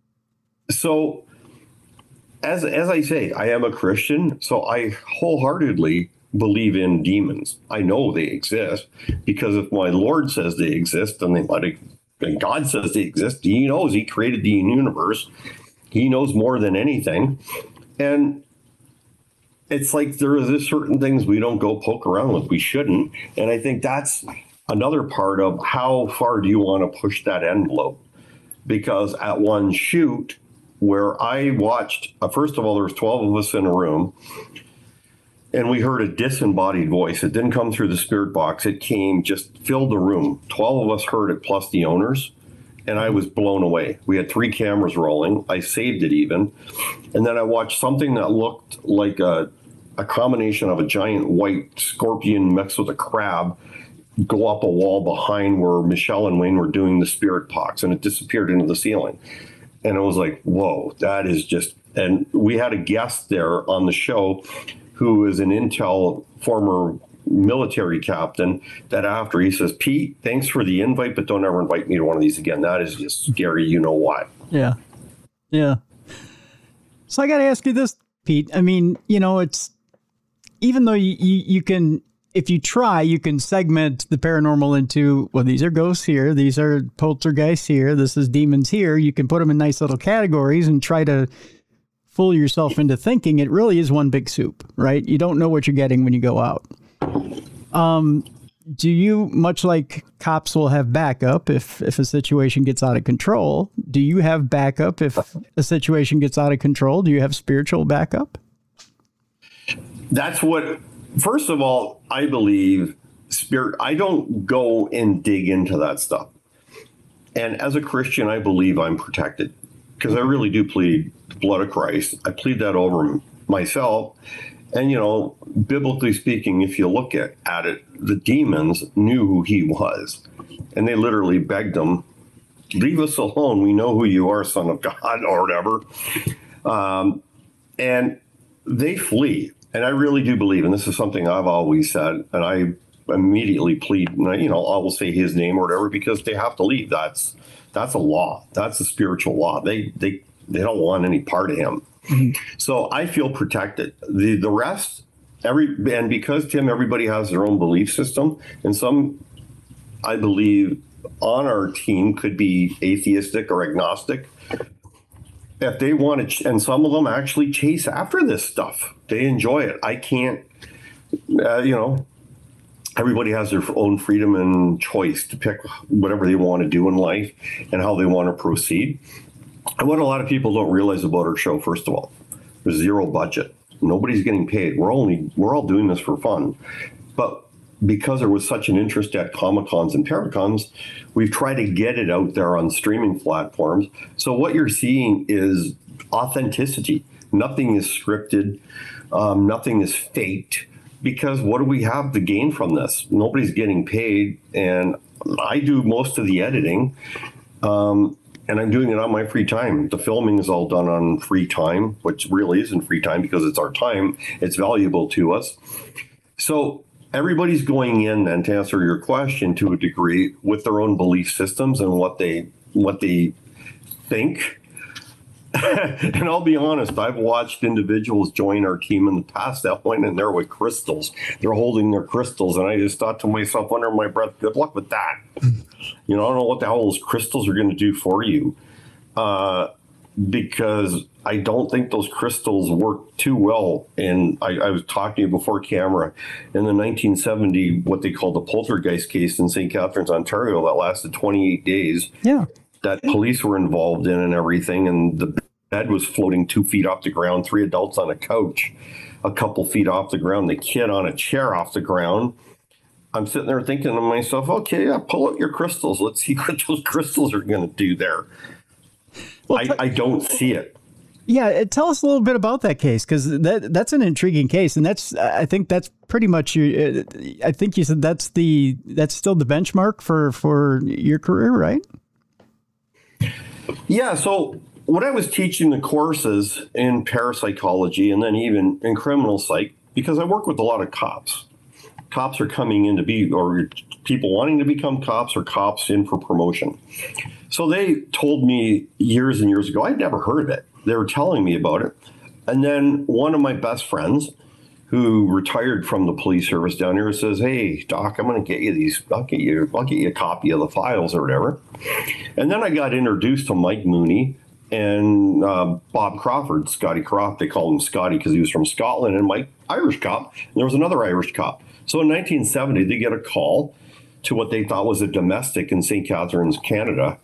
So as, as I say, I am a Christian, so I wholeheartedly believe in demons. I know they exist because if my Lord says they exist, then they let it, and God says they exist. He knows he created the universe. He knows more than anything. And it's like there is certain things we don't go poke around with. We shouldn't. And I think that's another part of how far do you want to push that envelope? Because at one shoot where I watched, uh, first of all, there was twelve of us in a room and we heard a disembodied voice. It didn't come through the spirit box. It came, just filled the room. twelve of us heard it plus the owners. And I was blown away. We had three cameras rolling. I saved it even. And then I watched something that looked like a a combination of a giant white scorpion mixed with a crab go up a wall behind where Michelle and Wayne were doing the spirit box, and it disappeared into the ceiling. And it was like, whoa, that is just, and we had a guest there on the show who is an Intel former military captain that after he says, Pete, thanks for the invite, but don't ever invite me to one of these again. That is just scary. You know why? Yeah. Yeah. So I got to ask you this, Pete. I mean, you know, it's, even though you, you, you can, if you try, you can segment the paranormal into, well, these are ghosts here, these are poltergeists here, this is demons here. You can put them in nice little categories and try to fool yourself into thinking it really is one big soup, right? You don't know what you're getting when you go out. Um, do you, much like cops will have backup if, if a situation gets out of control, do you have backup if a situation gets out of control? Do you have spiritual backup? That's what, first of all, I believe spirit, I don't go and dig into that stuff. And as a Christian, I believe I'm protected because I really do plead the blood of Christ. I plead that over myself. And, you know, biblically speaking, if you look at, at it, the demons knew who he was. And they literally begged him, leave us alone. We know who you are, son of God, or whatever. Um, and they flee. And I really do believe, and this is something I've always said, and I immediately plead, you know, I will say his name or whatever, because they have to leave. That's that's a law. That's a spiritual law. They they they don't want any part of him. Mm-hmm. So I feel protected. The the rest, every and because Tim, everybody has their own belief system, and some, I believe, on our team could be atheistic or agnostic. If they want to, and some of them actually chase after this stuff. They enjoy it. I can't, uh, you know, everybody has their own freedom and choice to pick whatever they want to do in life and how they want to proceed. And what a lot of people don't realize about our show, first of all, there's zero budget. Nobody's getting paid. We're only, we're all doing this for fun. But because there was such an interest at Comic-Cons and Paracons, we've tried to get it out there on streaming platforms. So what you're seeing is authenticity. Nothing is scripted. Um, nothing is faked. Because what do we have to gain from this? Nobody's getting paid. And I do most of the editing. Um, and I'm doing it on my free time. The filming is all done on free time, which really isn't free time because it's our time. It's valuable to us. So everybody's going in, and to answer your question to a degree, with their own belief systems and what they what they think. And I'll be honest, I've watched individuals join our team in the past that went in there with crystals. They're holding their crystals, and I just thought to myself under my breath, good luck with that. You know, I don't know what the hell those crystals are going to do for you. Uh, because I don't think those crystals work too well. And I, I was talking to you before camera in the nineteen seventy, what they called the poltergeist case in Saint Catharines, Ontario, that lasted twenty-eight days. Yeah. That police were involved in and everything. And the bed was floating two feet off the ground, three adults on a couch, a couple feet off the ground, the kid on a chair off the ground. I'm sitting there thinking to myself, okay, yeah, pull out your crystals. Let's see what those crystals are going to do there. Well, I, I don't see it. Yeah, tell us a little bit about that case, because that that's an intriguing case, and that's I think that's pretty much your. I think you said that's the that's still the benchmark for for your career, right? Yeah. So when I was teaching the courses in parapsychology and then even in criminal psych, because I work with a lot of cops. Cops are coming in to be, or people wanting to become cops, or cops in for promotion. So they told me years and years ago, I'd never heard of it. They were telling me about it. And then one of my best friends who retired from the police service down here says, hey, Doc, I'm going to get you these, I'll get you, I'll get you a copy of the files or whatever. And then I got introduced to Mike Mooney and uh, Bob Crawford, Scotty Croft. They called him Scotty because he was from Scotland, and Mike, Irish cop. And there was another Irish cop. So in nineteen seventy, they get a call to what they thought was a domestic in Saint Catharines, Canada.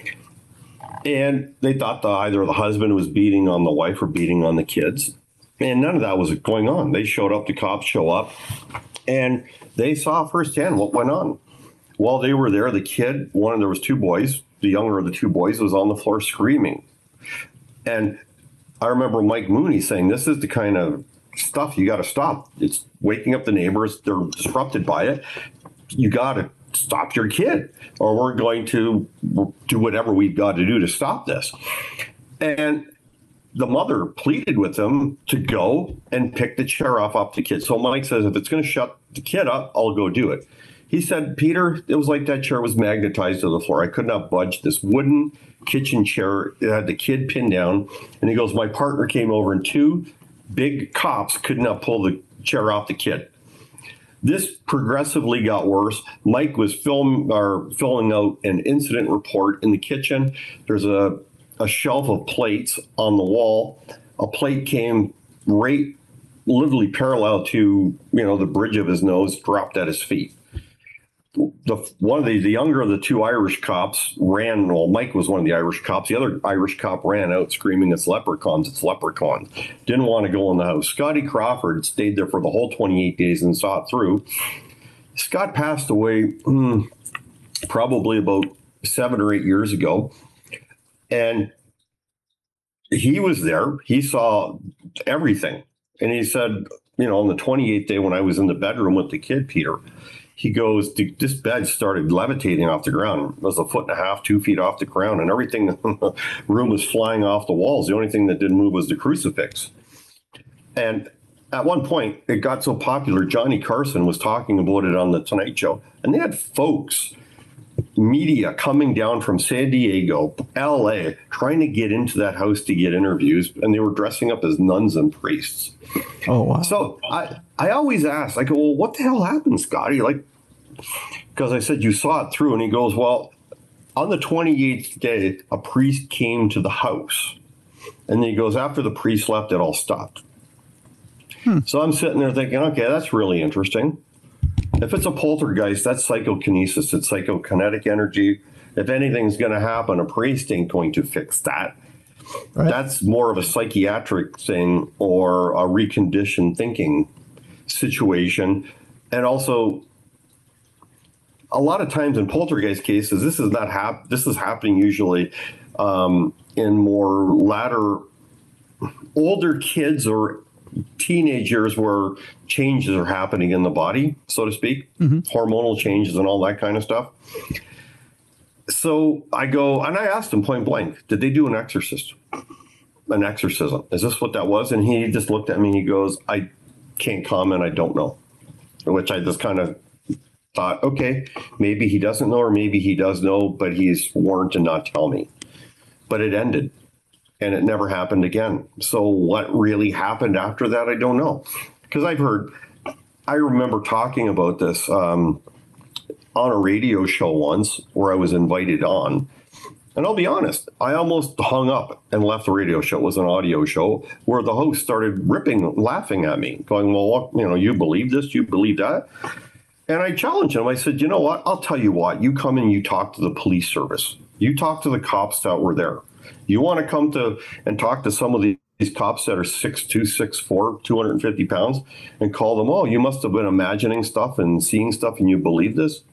And they thought the, either the husband was beating on the wife or beating on the kids. And none of that was going on. They showed up, the cops show up, and they saw firsthand what went on. While they were there, the kid, one, there was two boys, the younger of the two boys was on the floor screaming. And I remember Mike Mooney saying, this is the kind of stuff you got to stop. It's waking up the neighbors. They're disrupted by it. You got to stop your kid, or we're going to do whatever we've got to do to stop this. And the mother pleaded with him to go and pick the chair off off the kid. So Mike says, if it's going to shut the kid up, I'll go do it. He said, Peter, it was like that chair was magnetized to the floor. I could not budge. This wooden kitchen chair, it had the kid pinned down. And he goes, my partner came over, and two big cops could not pull the chair off the kid. This progressively got worse. Mike was film or filling out an incident report in the kitchen. There's a, a shelf of plates on the wall. A plate came right, literally parallel to, you know, the bridge of his nose, dropped at his feet. The one of the, the younger of the two Irish cops ran. Well, Mike was one of the Irish cops. The other Irish cop ran out screaming, it's leprechauns, it's leprechauns. Didn't want to go in the house. Scotty Crawford stayed there for the whole twenty-eight days and saw it through. Scott passed away hmm, probably about seven or eight years ago. And he was there. He saw everything. And he said, you know, on the twenty-eighth day when I was in the bedroom with the kid, Peter, he goes, this bed started levitating off the ground. It was a foot and a half, two feet off the ground, and everything in the room was flying off the walls. The only thing that didn't move was the crucifix. And at one point, it got so popular, Johnny Carson was talking about it on The Tonight Show. And they had folks, media coming down from San Diego, L A, trying to get into that house to get interviews. And they were dressing up as nuns and priests. Oh, wow. So I, I always ask, I go, well, what the hell happened, Scotty? Like, because I said, you saw it through. And he goes, well, on the twenty-eighth day, a priest came to the house. And then he goes, after the priest left, it all stopped. Hmm. So I'm sitting there thinking, okay, that's really interesting. If it's a poltergeist, that's psychokinesis. It's psychokinetic energy. If anything's going to happen, a priest ain't going to fix that. Right. That's more of a psychiatric thing or a reconditioned thinking situation. And also, a lot of times in poltergeist cases, this is not hap- This is happening usually um, in more latter, older kids or teenagers where changes are happening in the body, so to speak, mm-hmm. hormonal changes and all that kind of stuff. So I go, and I asked him point blank, did they do an exorcist? An exorcism? Is this what that was? And he just looked at me and he goes, I can't comment, I don't know. Which I just kind of thought, okay, maybe he doesn't know or maybe he does know, but he's warned to not tell me. But it ended. And it never happened again. So what really happened after that, I don't know. Because I've heard, I remember talking about this um, on a radio show once where I was invited on. And I'll be honest, I almost hung up and left the radio show. It was an audio show where the host started ripping, laughing at me, going, well, what, you know, you believe this, you believe that? And I challenged him. I said, you know what? I'll tell you what. You come and you talk to the police service. You talk to the cops that were there. You want to come to and talk to some of these cops that are six two, six four, two hundred fifty pounds and call them, oh, you must have been imagining stuff and seeing stuff and you believe this?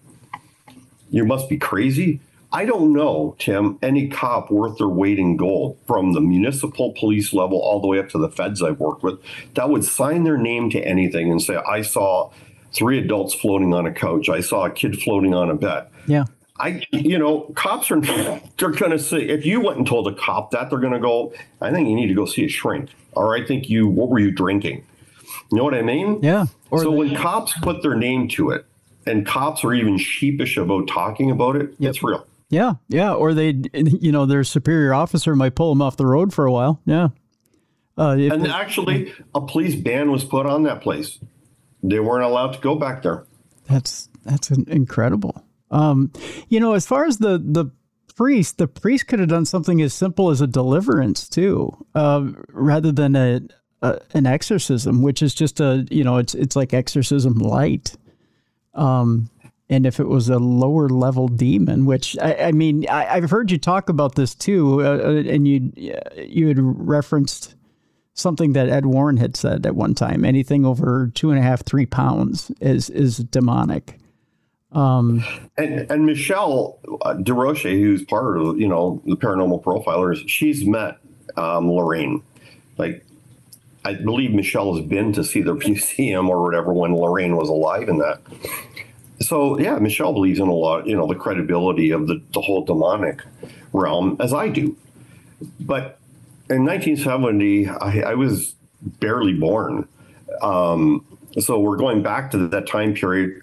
You must be crazy. I don't know, Tim, any cop worth their weight in gold from the municipal police level all the way up to the feds I've worked with that would sign their name to anything and say, I saw three adults floating on a couch. I saw a kid floating on a bed. Yeah. I, you know, cops are, they're going to say, if you went and told a cop that, they're going to go, I think you need to go see a shrink. Or I think you, what were you drinking? You know what I mean? Yeah. Or so they, when cops put their name to it and cops are even sheepish about talking about it, yep. It's real. Yeah. Yeah. Or they, you know, their superior officer might pull them off the road for a while. Yeah. Uh, and they, actually a police ban was put on that place. They weren't allowed to go back there. That's, that's incredible. Um, you know, as far as the, the priest, the priest could have done something as simple as a deliverance too, uh, rather than a, a, an exorcism, which is just a, you know, it's, it's like exorcism light. Um, and if it was a lower level demon, which I, I mean, I, I've heard you talk about this too. Uh, and you, you had referenced something that Ed Warren had said at one time, anything over two and a half, three pounds is, is demonic. Um, and and Michelle uh, DeRoche, who's part of, you know, the Paranormal Profilers, she's met um, Lorraine. Like, I believe Michelle has been to see the museum or whatever when Lorraine was alive in that. So, yeah, Michelle believes in a lot, you know, the credibility of the, the whole demonic realm, as I do. But in nineteen seventy, I, I was barely born. Um, so we're going back to that time period.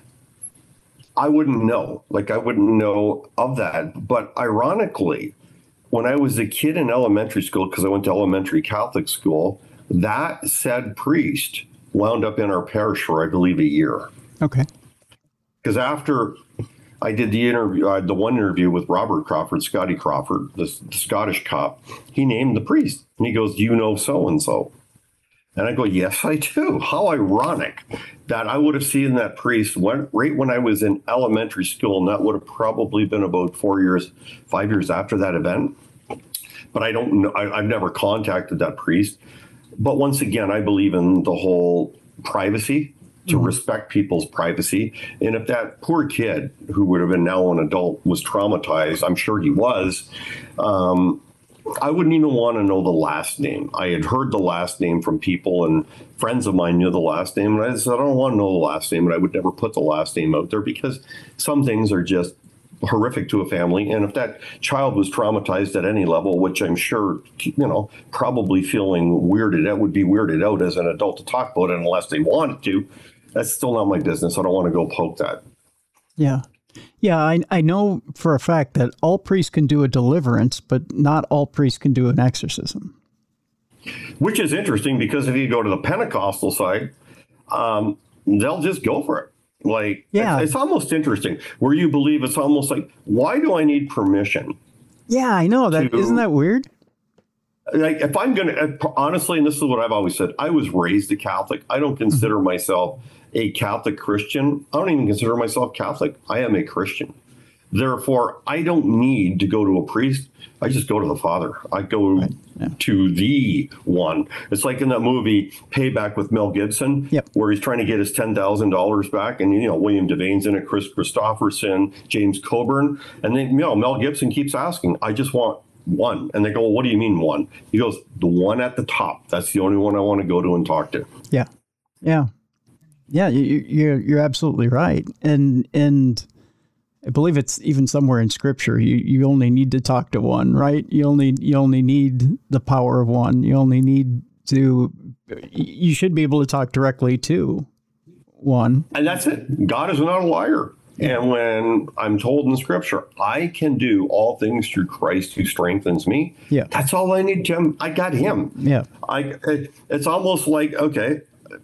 I wouldn't know, like I wouldn't know of that. But ironically, when I was a kid in elementary school, because I went to elementary Catholic school, that said priest wound up in our parish for, I believe, a year. Okay. Because after I did the interview, uh, the one interview with Robert Crawford, Scotty Crawford, the, the Scottish cop, he named the priest. And he goes, do you know so-and-so? And I go, yes, I do. How ironic that I would have seen that priest when, right when I was in elementary school, and that would have probably been about four years, five years after that event. But I don't know. I, I've never contacted that priest. But once again, I believe in the whole privacy, to mm-hmm. respect people's privacy. And if that poor kid, who would have been now an adult, was traumatized, I'm sure he was, um, I wouldn't even want to know the last name. I had heard the last name from people, and friends of mine knew the last name. And I said, I don't want to know the last name, and I would never put the last name out there because some things are just horrific to a family. And if that child was traumatized at any level, which I'm sure, you know, probably feeling weirded out, would be weirded out as an adult to talk about it unless they wanted to, that's still not my business. I don't want to go poke that. Yeah. Yeah, I, I know for a fact that all priests can do a deliverance, but not all priests can do an exorcism. Which is interesting, because if you go to the Pentecostal side, um, they'll just go for it. Like, yeah. it's, it's almost interesting where you believe it's almost like, why do I need permission? Yeah, I know that. To, isn't that weird? Like, if I'm going to, honestly, and this is what I've always said, I was raised a Catholic. I don't consider mm-hmm. myself a Catholic Christian. I don't even consider myself Catholic. I am a Christian. Therefore, I don't need to go to a priest. I just go to the Father. I go right. yeah. to the one. It's like in that movie Payback with Mel Gibson, yep. where he's trying to get his ten thousand dollars back. And, you know, William Devane's in it, Chris Christopherson, James Coburn. And then, you know, Mel Gibson keeps asking, I just want one. And they go, well, what do you mean one? He goes, the one at the top. That's the only one I want to go to and talk to. Yeah. Yeah. Yeah, you, you're you're absolutely right. And and I believe it's even somewhere in Scripture. You you only need to talk to one, right? You only you only need the power of one. You only need to. You should be able to talk directly to one. And that's it. God is not a liar. Yeah. And when I'm told in Scripture, I can do all things through Christ who strengthens me. Yeah, that's all I need, Jim. I got Him. Yeah, I. It, it's almost like, okay.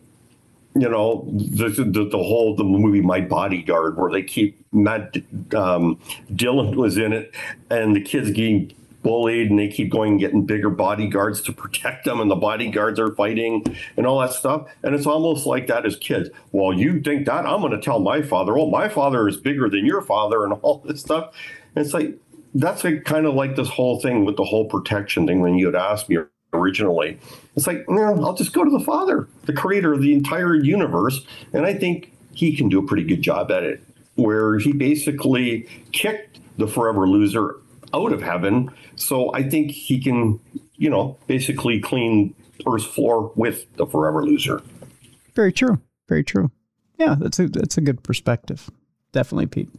You know, the, the the whole the movie My Bodyguard, where they keep Matt um, Dillon was in it, and the kids getting bullied, and they keep going and getting bigger bodyguards to protect them, and the bodyguards are fighting and all that stuff. And it's almost like that as kids. Well, you think that? I'm going to tell my father. Oh, my father is bigger than your father, and all this stuff. And it's like that's like, kind of like this whole thing with the whole protection thing when you had asked me originally. It's like, no, I'll just go to the Father, the creator of the entire universe. And I think he can do a pretty good job at it, where he basically kicked the forever loser out of heaven. So I think he can, you know, basically clean Earth's floor with the forever loser. Very true. Very true. Yeah, that's a, that's a good perspective. Definitely, Pete.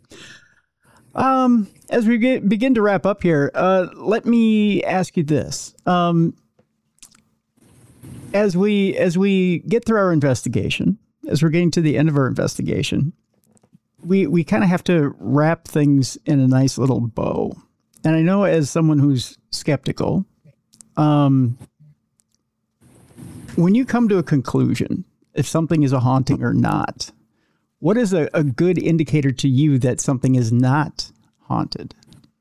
Um, as we get, begin to wrap up here, uh, let me ask you this. Um, As we as we get through our investigation, as we're getting to the end of our investigation, we we kind of have to wrap things in a nice little bow. And I know, as someone who's skeptical, um, when you come to a conclusion, if something is a haunting or not, what is a, a good indicator to you that something is not haunted?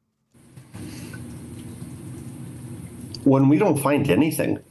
When we don't find anything.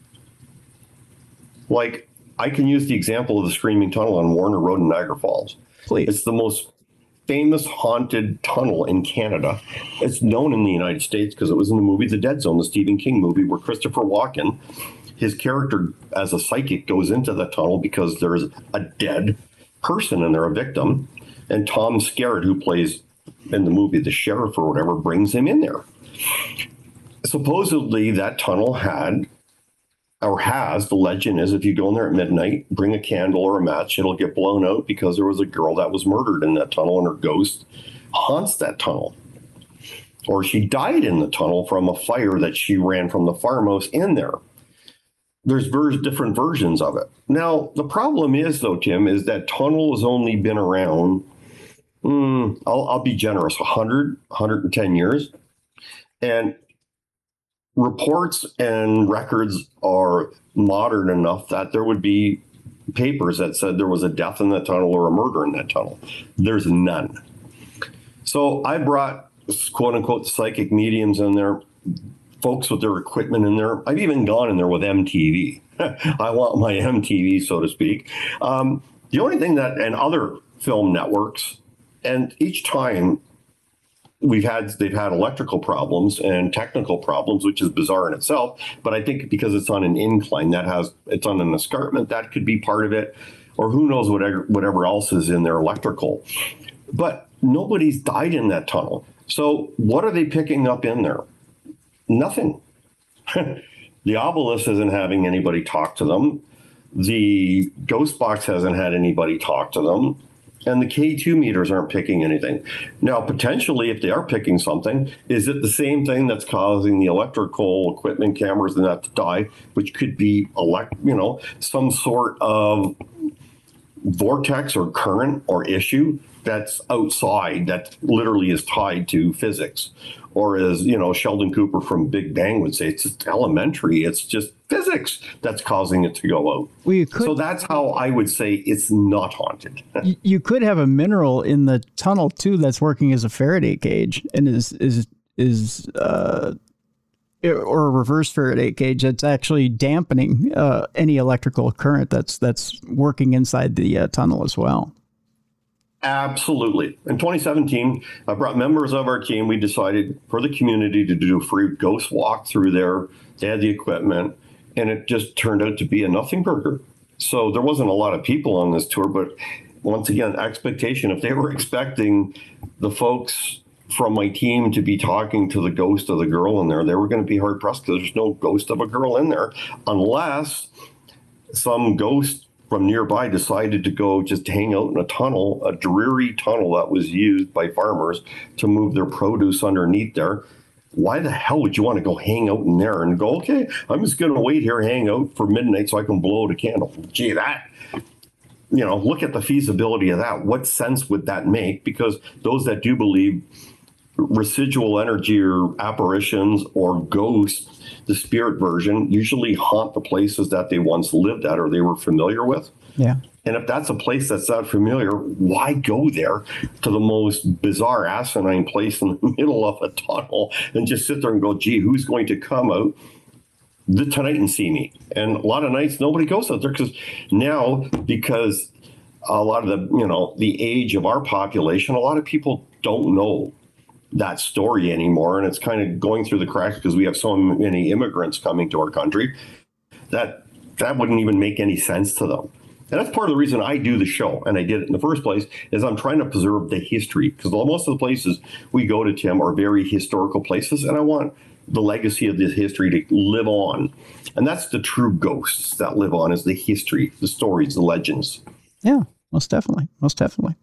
Like, I can use the example of the Screaming Tunnel on Warner Road in Niagara Falls. Please. It's the most famous haunted tunnel in Canada. It's known in the United States because it was in the movie The Dead Zone, the Stephen King movie, where Christopher Walken, his character as a psychic, goes into the tunnel because there's a dead person and they're a victim. And Tom Skerritt, who plays in the movie the sheriff or whatever, brings him in there. Supposedly that tunnel had... or has, the legend is, if you go in there at midnight, bring a candle or a match, it'll get blown out because there was a girl that was murdered in that tunnel and her ghost haunts that tunnel. Or she died in the tunnel from a fire that she ran from the farmhouse in there. There's ver- different versions of it. Now, the problem is, though, Tim, is that tunnel has only been around, mm, I'll, I'll be generous, one hundred, one hundred ten years. And reports and records are modern enough that there would be papers that said there was a death in that tunnel or a murder in that tunnel. There's none. So I brought, quote unquote, psychic mediums in there, folks with their equipment in there. I've even gone in there with M T V. I want my M T V, so to speak. Um, the only thing that, and other film networks, and each time we've had, they've had electrical problems and technical problems, which is bizarre in itself. But I think because it's on an incline, that has, it's on an escarpment, that could be part of it, or who knows whatever, whatever else is in their electrical. But nobody's died in that tunnel. So what are they picking up in there? Nothing. The obelisk isn't having anybody talk to them. The ghost box hasn't had anybody talk to them. and the K two meters aren't picking anything. Now, potentially, if they are picking something, is it the same thing that's causing the electrical equipment, cameras, and that to die, which could be, elect, you know, some sort of vortex or current or issue that's outside that literally is tied to physics? Or as, you know, Sheldon Cooper from Big Bang would say, it's just elementary. It's just physics that's causing it to go out. Well, you could, so that's how I would say it's not haunted. You could have a mineral in the tunnel, too, that's working as a Faraday cage and is, is, is uh, or a reverse Faraday cage that's actually dampening uh, any electrical current that's, that's working inside the uh, tunnel as well. Absolutely. In twenty seventeen, I brought members of our team. We decided for the community to do a free ghost walk through there. They had the equipment, and it just turned out to be a nothing burger. So there wasn't a lot of people on this tour, but once again, expectation. If they were expecting the folks from my team to be talking to the ghost of the girl in there, they were going to be hard pressed because there's no ghost of a girl in there unless some ghost from nearby decided to go just hang out in a tunnel, a dreary tunnel that was used by farmers to move their produce underneath there. Why the hell would you want to go hang out in there and go, okay, I'm just going to wait here, hang out for midnight so I can blow out a candle? Gee, that, you know, look at the feasibility of that. What sense would that make? Because those that do believe residual energy or apparitions or ghosts, the spirit version, usually haunt the places that they once lived at or they were familiar with. Yeah. And if that's a place that's not familiar, why go there to the most bizarre, asinine place in the middle of a tunnel and just sit there and go, gee, who's going to come out the, tonight and see me? And a lot of nights, nobody goes out there because now, because a lot of the, you know, the age of our population, a lot of people don't know that story anymore, and it's kind of going through the cracks because we have so many immigrants coming to our country that that wouldn't even make any sense to them. And that's part of the reason I do the show, and I did it in the first place, is I'm trying to preserve the history, because most of the places we go to, Tim, are very historical places, and I want the legacy of this history to live on. And that's the true ghosts that live on, is the history, the stories, the legends. Yeah, most definitely. Most definitely.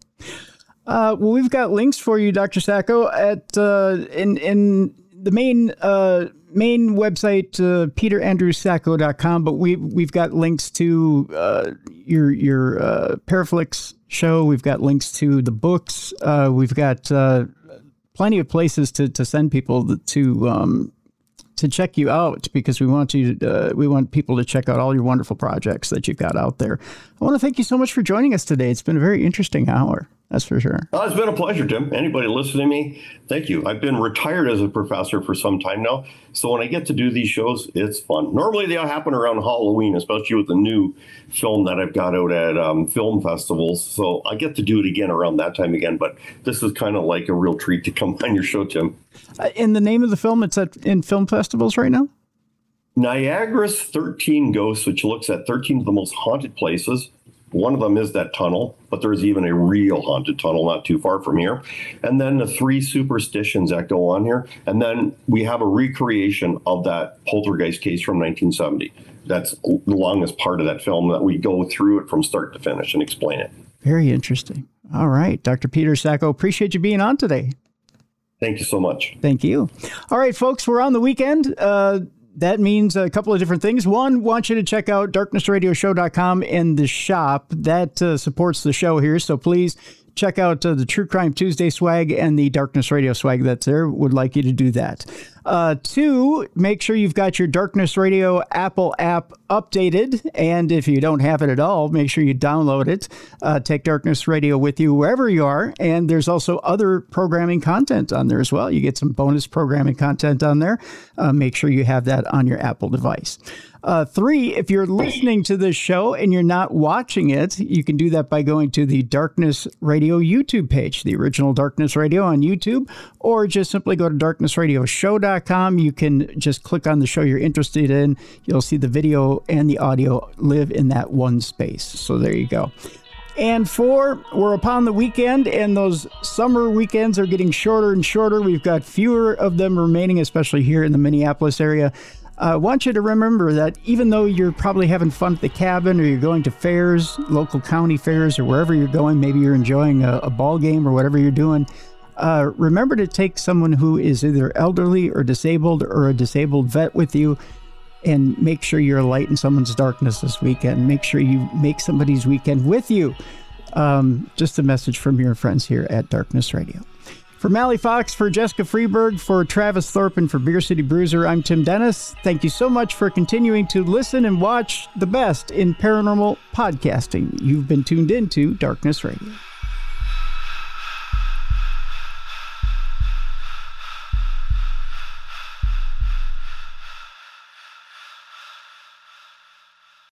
Uh, well, we've got links for you, Doctor Sacco, at uh, in in the main uh, main website, uh, peter andrew sacco dot com. But we we've got links to uh, your your uh, Paraflix show. We've got links to the books. Uh, we've got uh, plenty of places to to send people to um, to check you out, because we want you to, uh, we want people to check out all your wonderful projects that you've got out there. I want to thank you so much for joining us today. It's been a very interesting hour. That's for sure. Well, it's been a pleasure, Tim. Anybody listening to me, thank you. I've been retired as a professor for some time now, so when I get to do these shows, it's fun. Normally, they happen around Halloween, especially with the new film that I've got out at um, film festivals, so I get to do it again around that time again, but this is kind of like a real treat to come on your show, Tim. Uh, in the name of the film, it's at, in film festivals right now? Niagara's thirteen Ghosts, which looks at thirteen of the most haunted places. One of them is that tunnel, but there's even a real haunted tunnel not too far from here. And then the three superstitions that go on here. And then we have a recreation of that poltergeist case from nineteen seventy. That's the longest part of that film that we go through it from start to finish and explain it. Very interesting. All right. Doctor Peter Sacco, appreciate you being on today. Thank you so much. Thank you. All right, folks, we're on the weekend. Uh, That means a couple of different things. One, want you to check out darkness radio show dot com and the shop. That uh, supports the show here. So please check out uh, the True Crime Tuesday swag and the Darkness Radio swag that's there. Would like you to do that. Uh, two, make sure you've got your Darkness Radio Apple app updated. And if you don't have it at all, make sure you download it. Uh, take Darkness Radio with you wherever you are. And there's also other programming content on there as well. You get some bonus programming content on there. Uh, make sure you have that on your Apple device. Uh, three, if you're listening to this show and you're not watching it, you can do that by going to the Darkness Radio YouTube page, the original Darkness Radio on YouTube, or just simply go to darkness radio show dot com. You can just click on the show you're interested in. You'll see the video and the audio live in that one space. So there you go. And four, we're upon the weekend, and those summer weekends are getting shorter and shorter. We've got fewer of them remaining, especially here in the Minneapolis area. I want you to remember that even though you're probably having fun at the cabin or you're going to fairs, local county fairs, or wherever you're going, maybe you're enjoying a, a ball game or whatever you're doing, uh, remember to take someone who is either elderly or disabled or a disabled vet with you, and make sure you're a light in someone's darkness this weekend. Make sure you make somebody's weekend with you. Um, just a message from your friends here at Darkness Radio. For Mally Fox, for Jessica Freeberg, for Travis Thorpe, and for Beer City Bruiser, I'm Tim Dennis. Thank you so much for continuing to listen and watch the best in paranormal podcasting. You've been tuned into Darkness Radio.